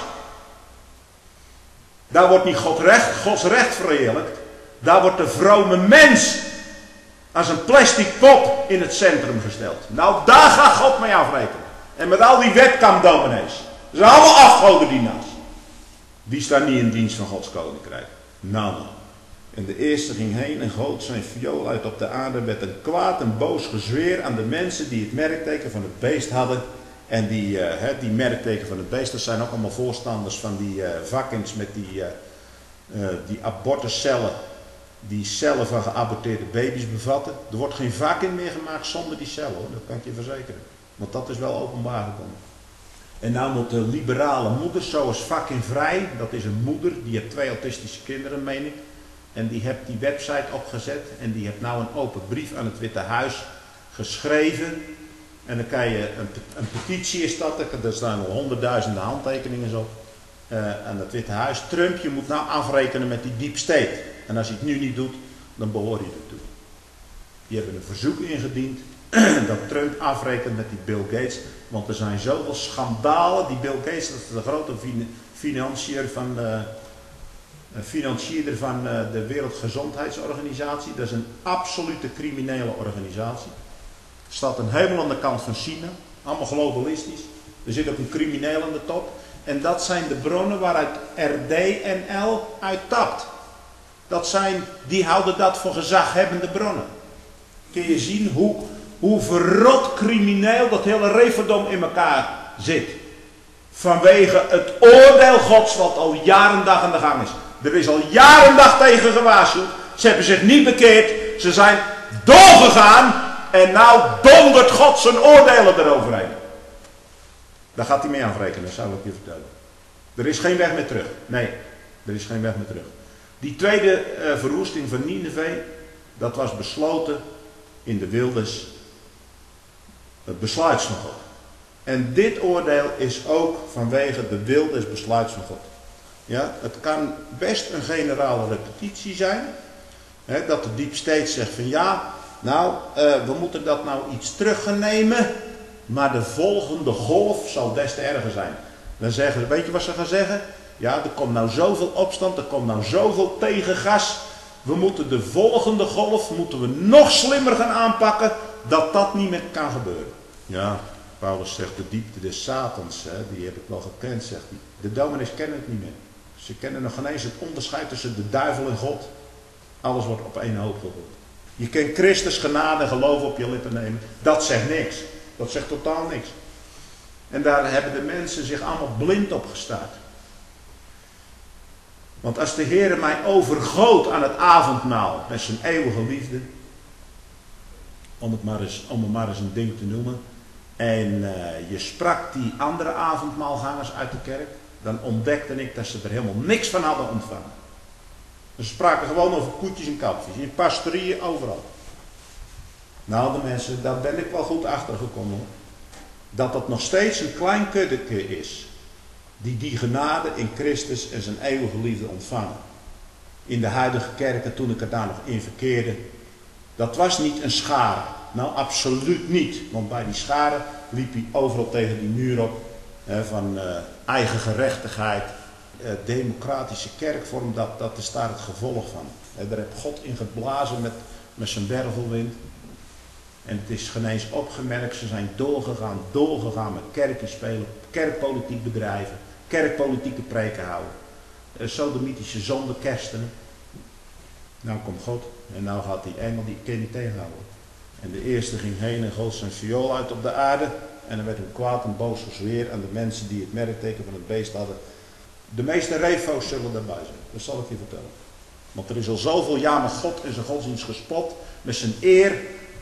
S1: Daar wordt niet God recht, Gods recht verheerlijkt. Daar wordt de vrome mens als een plastic pop in het centrum gesteld. Nou, daar gaat God mee afrekenen. En met al die wetkampdominees. Dat zijn allemaal afgodendienaars. Die staan niet in dienst van Gods koninkrijk. Nou, nou. En de eerste ging heen en goot zijn viool uit op de aarde met een kwaad en boos gezweer aan de mensen die het merkteken van het beest hadden. En die, uh, he, die merkteken van het beest, dat zijn ook allemaal voorstanders van die uh, vakins met die, uh, uh, die abortuscellen. Die cellen van geaborteerde baby's bevatten. Er wordt geen vakin meer gemaakt zonder die cellen, hoor. Dat kan ik je verzekeren. Want dat is wel openbaar gekomen. En nou moet de liberale moeders, zoals Vakin Vrij, dat is een moeder, die heeft twee autistische kinderen, meen ik. En die heeft die website opgezet en die heeft nou een open brief aan het Witte Huis geschreven. En dan kan je, een, een petitie is dat, er staan al honderdduizenden handtekeningen op. Uh, aan het Witte Huis. Trump, je moet nou afrekenen met die deep state. En als hij het nu niet doet, dan behoor je ertoe. Die hebben een verzoek ingediend dat Trump afrekent met die Bill Gates. Want er zijn zoveel schandalen. Die Bill Gates, dat is de grote financier van de, financierder van de Wereldgezondheidsorganisatie. Dat is een absolute criminele organisatie. Er staat een helemaal aan de kant van China. Allemaal globalistisch. Er zit ook een crimineel aan de top. En dat zijn de bronnen waaruit R D N L uittapt. Dat zijn, die houden dat voor gezaghebbende bronnen. Kun je zien hoe, hoe verrot crimineel dat hele reverdom in elkaar zit. Vanwege het oordeel Gods wat al jaren dag aan de gang is. Er is al jaren dag tegen gewaarschuwd. Ze hebben zich niet bekeerd. Ze zijn doorgegaan. En nou dondert God zijn oordelen eroverheen. Daar gaat hij mee afrekenen, dat zou ik je vertellen. Er is geen weg meer terug. Nee, er is geen weg meer terug. Die tweede uh, verwoesting van Nineve, dat was besloten in de wildes. Het besluit van God. En dit oordeel is ook vanwege de wildes besluit van God. Ja, het kan best een generale repetitie zijn. Hè, dat de diep steeds zegt van ja, nou, uh, we moeten dat nou iets terug gaan nemen. Maar de volgende golf zal des te erger zijn. Dan zeggen ze, weet je wat ze gaan zeggen? Ja, er komt nou zoveel opstand, er komt nou zoveel tegengas. We moeten de volgende golf moeten we nog slimmer gaan aanpakken, dat dat niet meer kan gebeuren. Ja, Paulus zegt de diepte des Satans, hè, die heb ik wel gekend, zegt hij. De dominees kennen het niet meer. Ze kennen nog geen eens het onderscheid tussen de duivel en God. Alles wordt op één hoop gegooid. Je kan Christus genade en geloof op je lippen nemen. Dat zegt niks. Dat zegt totaal niks. En daar hebben de mensen zich allemaal blind op gestaard. Want als de Heer mij overgoot aan het avondmaal met zijn eeuwige liefde, om het maar eens, om het maar eens een ding te noemen, en uh, je sprak die andere avondmaalgangers uit de kerk, dan ontdekte ik dat ze er helemaal niks van hadden ontvangen. Ze spraken gewoon over koetjes en kalfjes, in pastorieën, overal. Nou, de mensen, daar ben ik wel goed achter gekomen, hoor. Dat dat nog steeds een klein kuddeke is, die die genade in Christus en zijn eeuwige liefde ontvangen. In de huidige kerken, toen ik er daar nog in verkeerde, dat was niet een schare. Nou, absoluut niet. Want bij die schare liep hij overal tegen die muur op, hè, van uh, eigen gerechtigheid, uh, democratische kerkvorm, dat, dat is daar het gevolg van. Hè, daar heeft God in geblazen met, met zijn wervelwind. En het is geen eens opgemerkt, ze zijn doorgegaan, doorgegaan met kerkje spelen, kerkpolitiek bedrijven, kerkpolitieke preken houden. Uh, sodomitische zonde kersten. Nou komt God en nou gaat die engel, die kan niet tegenhouden. En de eerste ging heen en goot zijn viool uit op de aarde. En er werd een kwaad en boos gezweer aan de mensen die het merkteken van het beest hadden. De meeste refo's zullen daarbij zijn, dat zal ik je vertellen. Want er is al zoveel jaar met God en zijn godsdienst gespot, met zijn eer.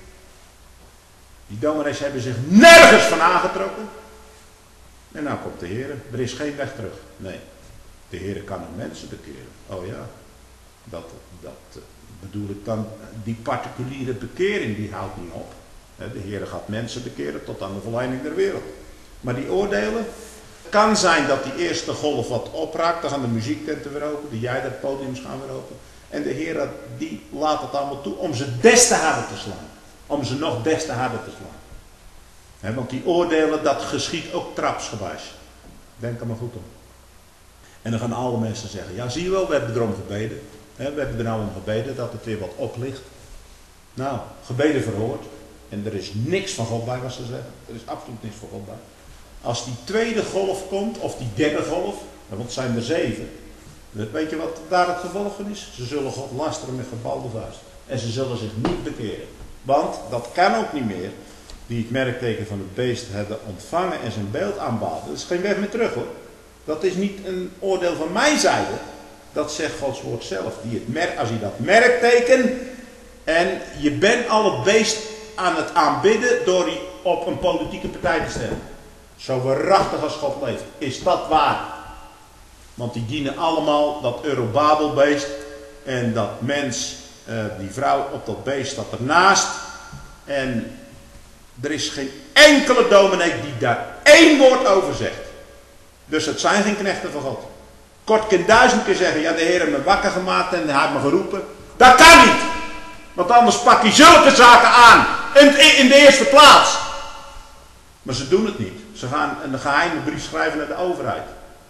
S1: Die dominees hebben zich nergens van aangetrokken. En nou komt de Heer, er is geen weg terug. Nee, de Heer kan een mensen bekeren. Oh ja, dat, dat bedoel ik dan, die particuliere bekering die houdt niet op. De Heer gaat mensen bekeren tot aan de volleinding der wereld. Maar die oordelen, het kan zijn dat die eerste golf wat opraakt, dan gaan de muziektenten weer open, de jij dat podiums gaan weer open. En de Heer die laat het allemaal toe om ze des te harder te slaan. Om ze nog des te harder te slaan. He, want die oordelen, dat geschiet ook trapsgewijs. Denk er maar goed om. En dan gaan alle mensen zeggen, ja zie je wel, we hebben erom gebeden. He, we hebben er nou om gebeden dat het weer wat oplicht. Nou, gebeden verhoord. En er is niks van God bij wat ze zeggen. Er is absoluut niks van God bij. Als die tweede golf komt, of die derde golf, want het zijn er zeven. Weet je wat daar het gevolg van is? Ze zullen God lasteren met gebalde vuist. En ze zullen zich niet bekeren. Want dat kan ook niet meer. Die het merkteken van het beest hebben ontvangen en zijn beeld aanbaden. Dat is geen weg meer terug, hoor. Dat is niet een oordeel van mijn zijde. Dat zegt Gods woord zelf. Die het merk, als je dat merkteken en je bent al het beest aan het aanbidden door die op een politieke partij te stemmen. Zo waarachtig als God leeft. Is dat waar? Want die dienen allemaal dat Eurobabelbeest en dat mens, uh, die vrouw op dat beest staat ernaast. En er is geen enkele dominee die daar één woord over zegt. Dus het zijn geen knechten van God. Kort kan duizend keer zeggen, ja de Heer heeft me wakker gemaakt en hij heeft me geroepen. Dat kan niet. Want anders pak je zulke zaken aan. In, in de eerste plaats. Maar ze doen het niet. Ze gaan een geheime brief schrijven naar de overheid.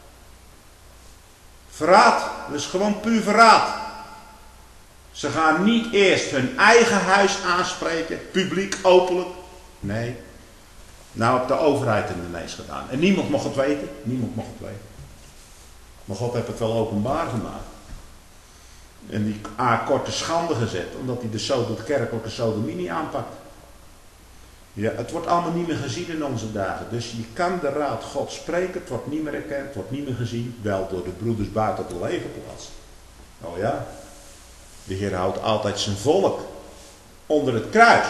S1: Verraad. Dat is gewoon puur verraad. Ze gaan niet eerst hun eigen huis aanspreken. Publiek, openlijk. Nee. Nou heb de overheid het ineens gedaan. En niemand mocht het weten. Niemand mocht het weten. Maar God heeft het wel openbaar gemaakt. En die A korte schande gezet. Omdat hij de, sodom, de kerk ook de sodomie niet aanpakt. Ja, het wordt allemaal niet meer gezien in onze dagen. Dus je kan de raad God spreken. Het wordt niet meer erkend. Het wordt niet meer gezien. Wel door de broeders buiten op de legerplaats. Oh ja. De Heer houdt altijd zijn volk onder het kruis.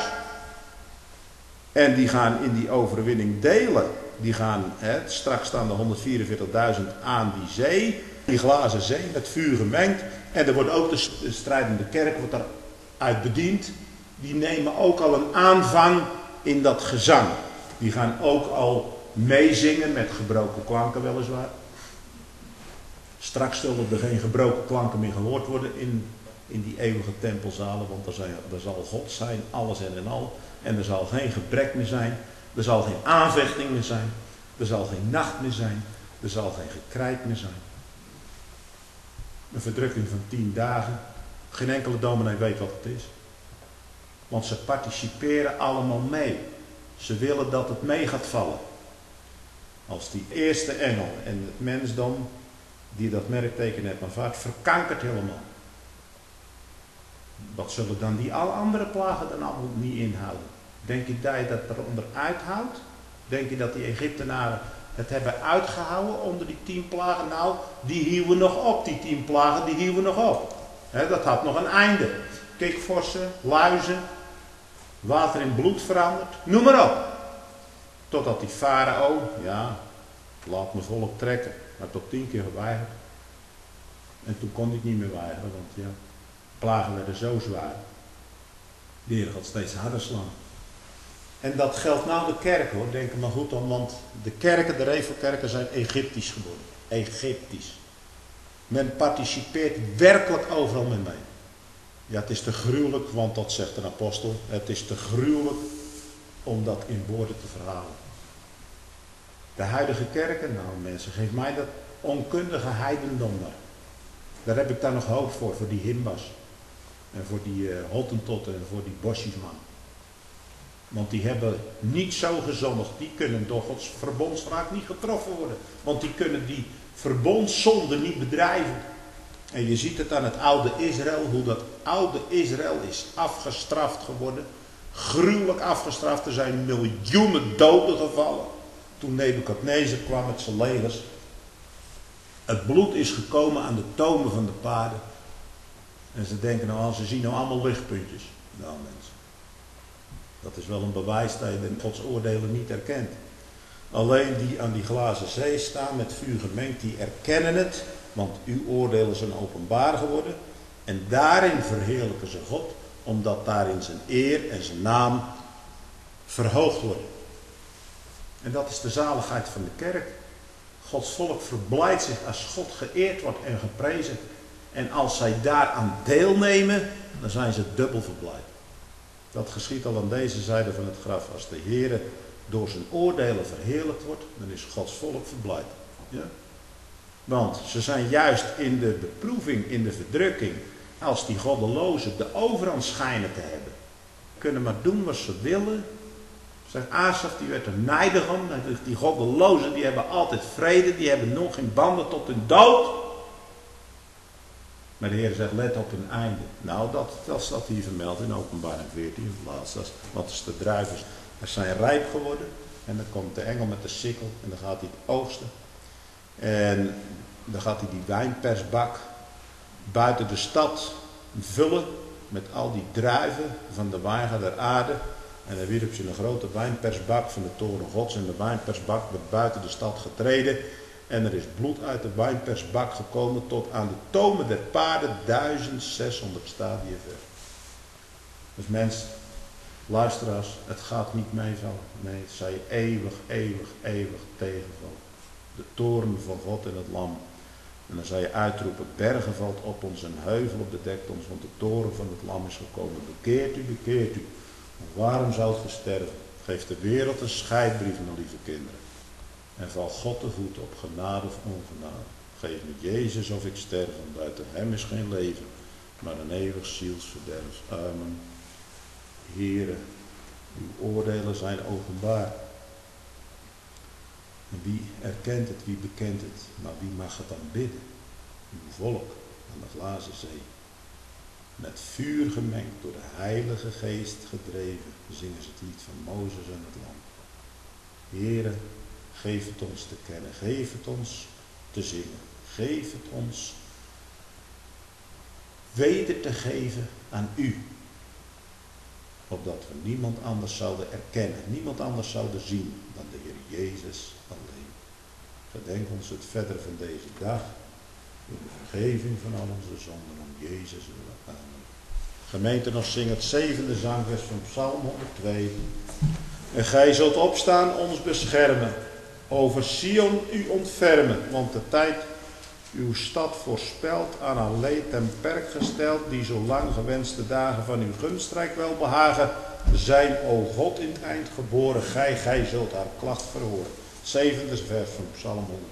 S1: En die gaan in die overwinning delen. Die gaan, hè, straks staan de honderdvierenveertigduizend aan die zee. Die glazen zee met vuur gemengd. En er wordt ook de strijdende kerk wordt daaruit bediend. Die nemen ook al een aanvang in dat gezang. Die gaan ook al meezingen met gebroken klanken weliswaar. Straks zullen er geen gebroken klanken meer gehoord worden in, in die eeuwige tempelzalen, want er, zijn, er zal God zijn, alles en en al. En er zal geen gebrek meer zijn, er zal geen aanvechting meer zijn, er zal geen nacht meer zijn, er zal geen gekrijt meer zijn. Een verdrukking van tien dagen, geen enkele dominee weet wat het is. Want ze participeren allemaal mee. Ze willen dat het mee gaat vallen. Als die eerste engel en het mensdom die dat merkteken heeft aanvaard, verkankert helemaal. Wat zullen dan die alle andere plagen dan allemaal niet inhouden? Denk je dat je dat eronder uithoudt? Denk je dat die Egyptenaren het hebben uitgehouden onder die tien plagen? Nou, die hielden nog op, die tien plagen, die hielden nog op. He, dat had nog een einde. Kikvorsen, luizen, water in bloed veranderd, noem maar op. Totdat die farao, ja, laat me volk trekken, maar tot tien keer geweigerd. En toen kon hij het niet meer weigeren, want ja, plagen werden zo zwaar. De Heer gaat steeds harder slaan. En dat geldt nou de kerk hoor, denk er maar goed aan, want de kerken, de revelkerken zijn Egyptisch geworden. Egyptisch. Men participeert werkelijk overal mee mee. Ja, het is te gruwelijk, want dat zegt een apostel, het is te gruwelijk om dat in woorden te verhalen. De huidige kerken, nou mensen, geef mij dat onkundige heidendom daar. Daar heb ik daar nog hoop voor, voor die Himbas. En voor die uh, Hottentotten en voor die Bosjesman. Want die hebben niet zo gezondigd, die kunnen door Gods verbondsraad niet getroffen worden. Want die kunnen die verbondszonde niet bedrijven. En je ziet het aan het oude Israël, hoe dat oude Israël is afgestraft geworden. Gruwelijk afgestraft, er zijn miljoenen doden gevallen. Toen Nebukadnezar kwam met zijn legers. Het bloed is gekomen aan de tomen van de paarden. En ze denken nou, ze zien nou allemaal lichtpuntjes. Nou mensen, dat is wel een bewijs dat je Gods oordelen niet herkent. Alleen die aan die glazen zee staan met vuur gemengd, die erkennen het. Want uw oordelen zijn openbaar geworden. En daarin verheerlijken ze God. Omdat daarin zijn eer en zijn naam verhoogd worden. En dat is de zaligheid van de kerk. Gods volk verblijdt zich als God geëerd wordt en geprezen. En als zij daaraan deelnemen, dan zijn ze dubbel verblijd. Dat geschiedt al aan deze zijde van het graf. Als de Heer door zijn oordelen verheerlijkt wordt, dan is Gods volk verblijd. Ja? Want ze zijn juist in de beproeving, in de verdrukking, als die goddelozen de overhand schijnen te hebben. Kunnen maar doen wat ze willen. Zegt Asaf, die werd er nijdig om. Die goddelozen, die hebben altijd vrede, die hebben nog geen banden tot hun dood. Maar de Heer zegt, let op hun einde. Nou, dat, dat staat hier vermeld in Openbaring veertien, laatst. Wat is de druiven? Er zijn rijp geworden. En dan komt de engel met de sikkel en dan gaat hij het oogsten. En dan gaat hij die wijnpersbak buiten de stad vullen met al die druiven van de wijngaard der aarde. En dan wierp ze een grote wijnpersbak van de toren Gods en de wijnpersbak werd buiten de stad getreden. En er is bloed uit de wijnpersbak gekomen tot aan de tomen der paarden duizend zeshonderd stadia ver. Dus mensen, luisteraars, het gaat niet meevallen. Nee, het zal je eeuwig, eeuwig, eeuwig tegenvallen. De toren van God en het lam. En dan zal je uitroepen, bergen valt op ons en heuvel bedekt ons, want de toren van het lam is gekomen. Bekeert u, bekeert u. Waarom zou het sterven? Geef de wereld een scheidbrief, mijn lieve kinderen. En val God de voet op, genade of ongenade. Geef me Jezus of ik sterf, want buiten hem is geen leven, maar een eeuwig zielsverderf. Amen. Heere, uw oordelen zijn openbaar. En wie erkent het, wie bekent het, maar wie mag het dan bidden? Uw volk aan de glazen zee. Met vuur gemengd, door de Heilige Geest gedreven, zingen ze het lied van Mozes en het Lam. Heere, geef het ons te kennen, geef het ons te zingen, geef het ons weder te geven aan u. Opdat we niemand anders zouden erkennen, niemand anders zouden zien dan de Heer Jezus alleen. Gedenk ons het verder van deze dag, in de vergeving van al onze zonden, om Jezus willen. Amen. Gemeente, nog zing het zevende zangvers van Psalm honderdtwee. En gij zult opstaan ons beschermen, over Sion u ontfermen, want de tijd uw stad voorspeld, aan haar leed ten perk gesteld, die zo lang gewenste dagen van uw gunstrijk wel behagen zijn, o God in het eind geboren, gij, gij zult haar klacht verhoren. Zevende vers van Psalm honderd.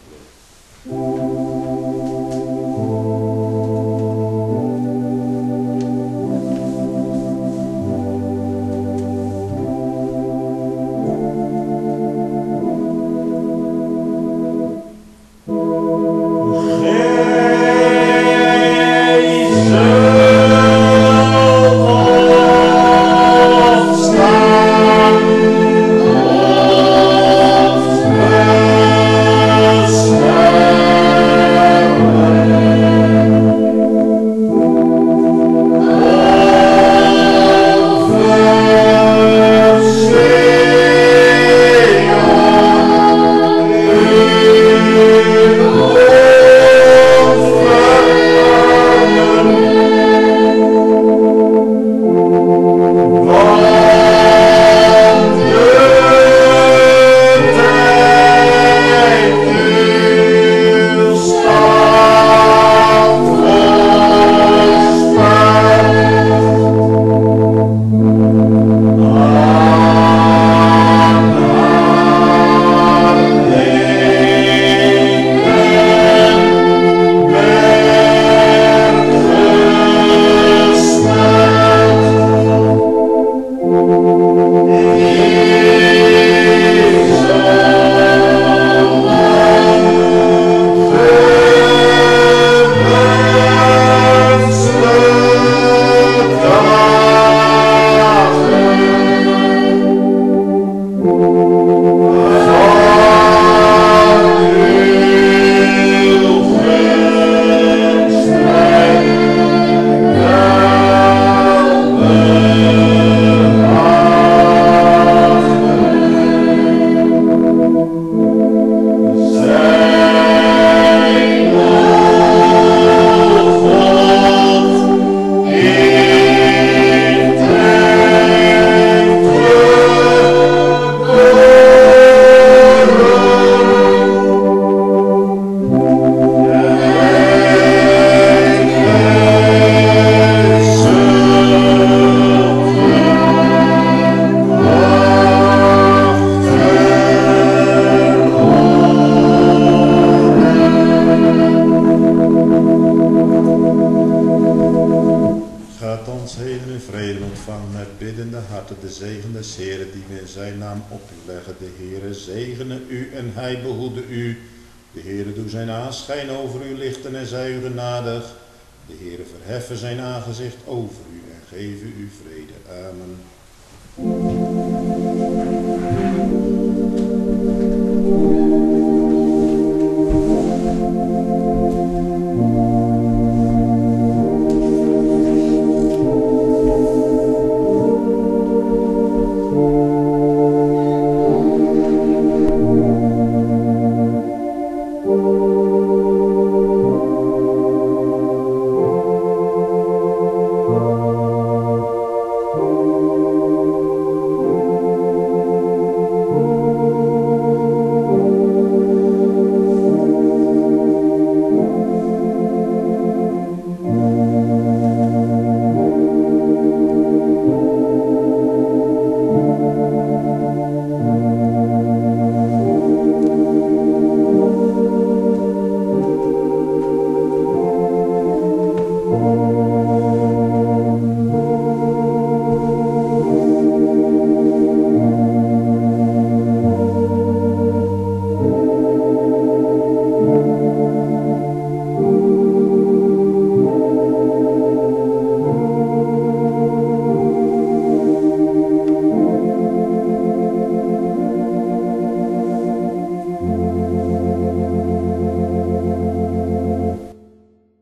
S1: De zegen des Heeren die we in zijn naam op u leggen. De Heere zegene u en hij behoede u. De Heere doe zijn aanschijn over u lichten en zij u genadig. De Heere verheffen zijn aangezicht over u en geven u vrede. Amen.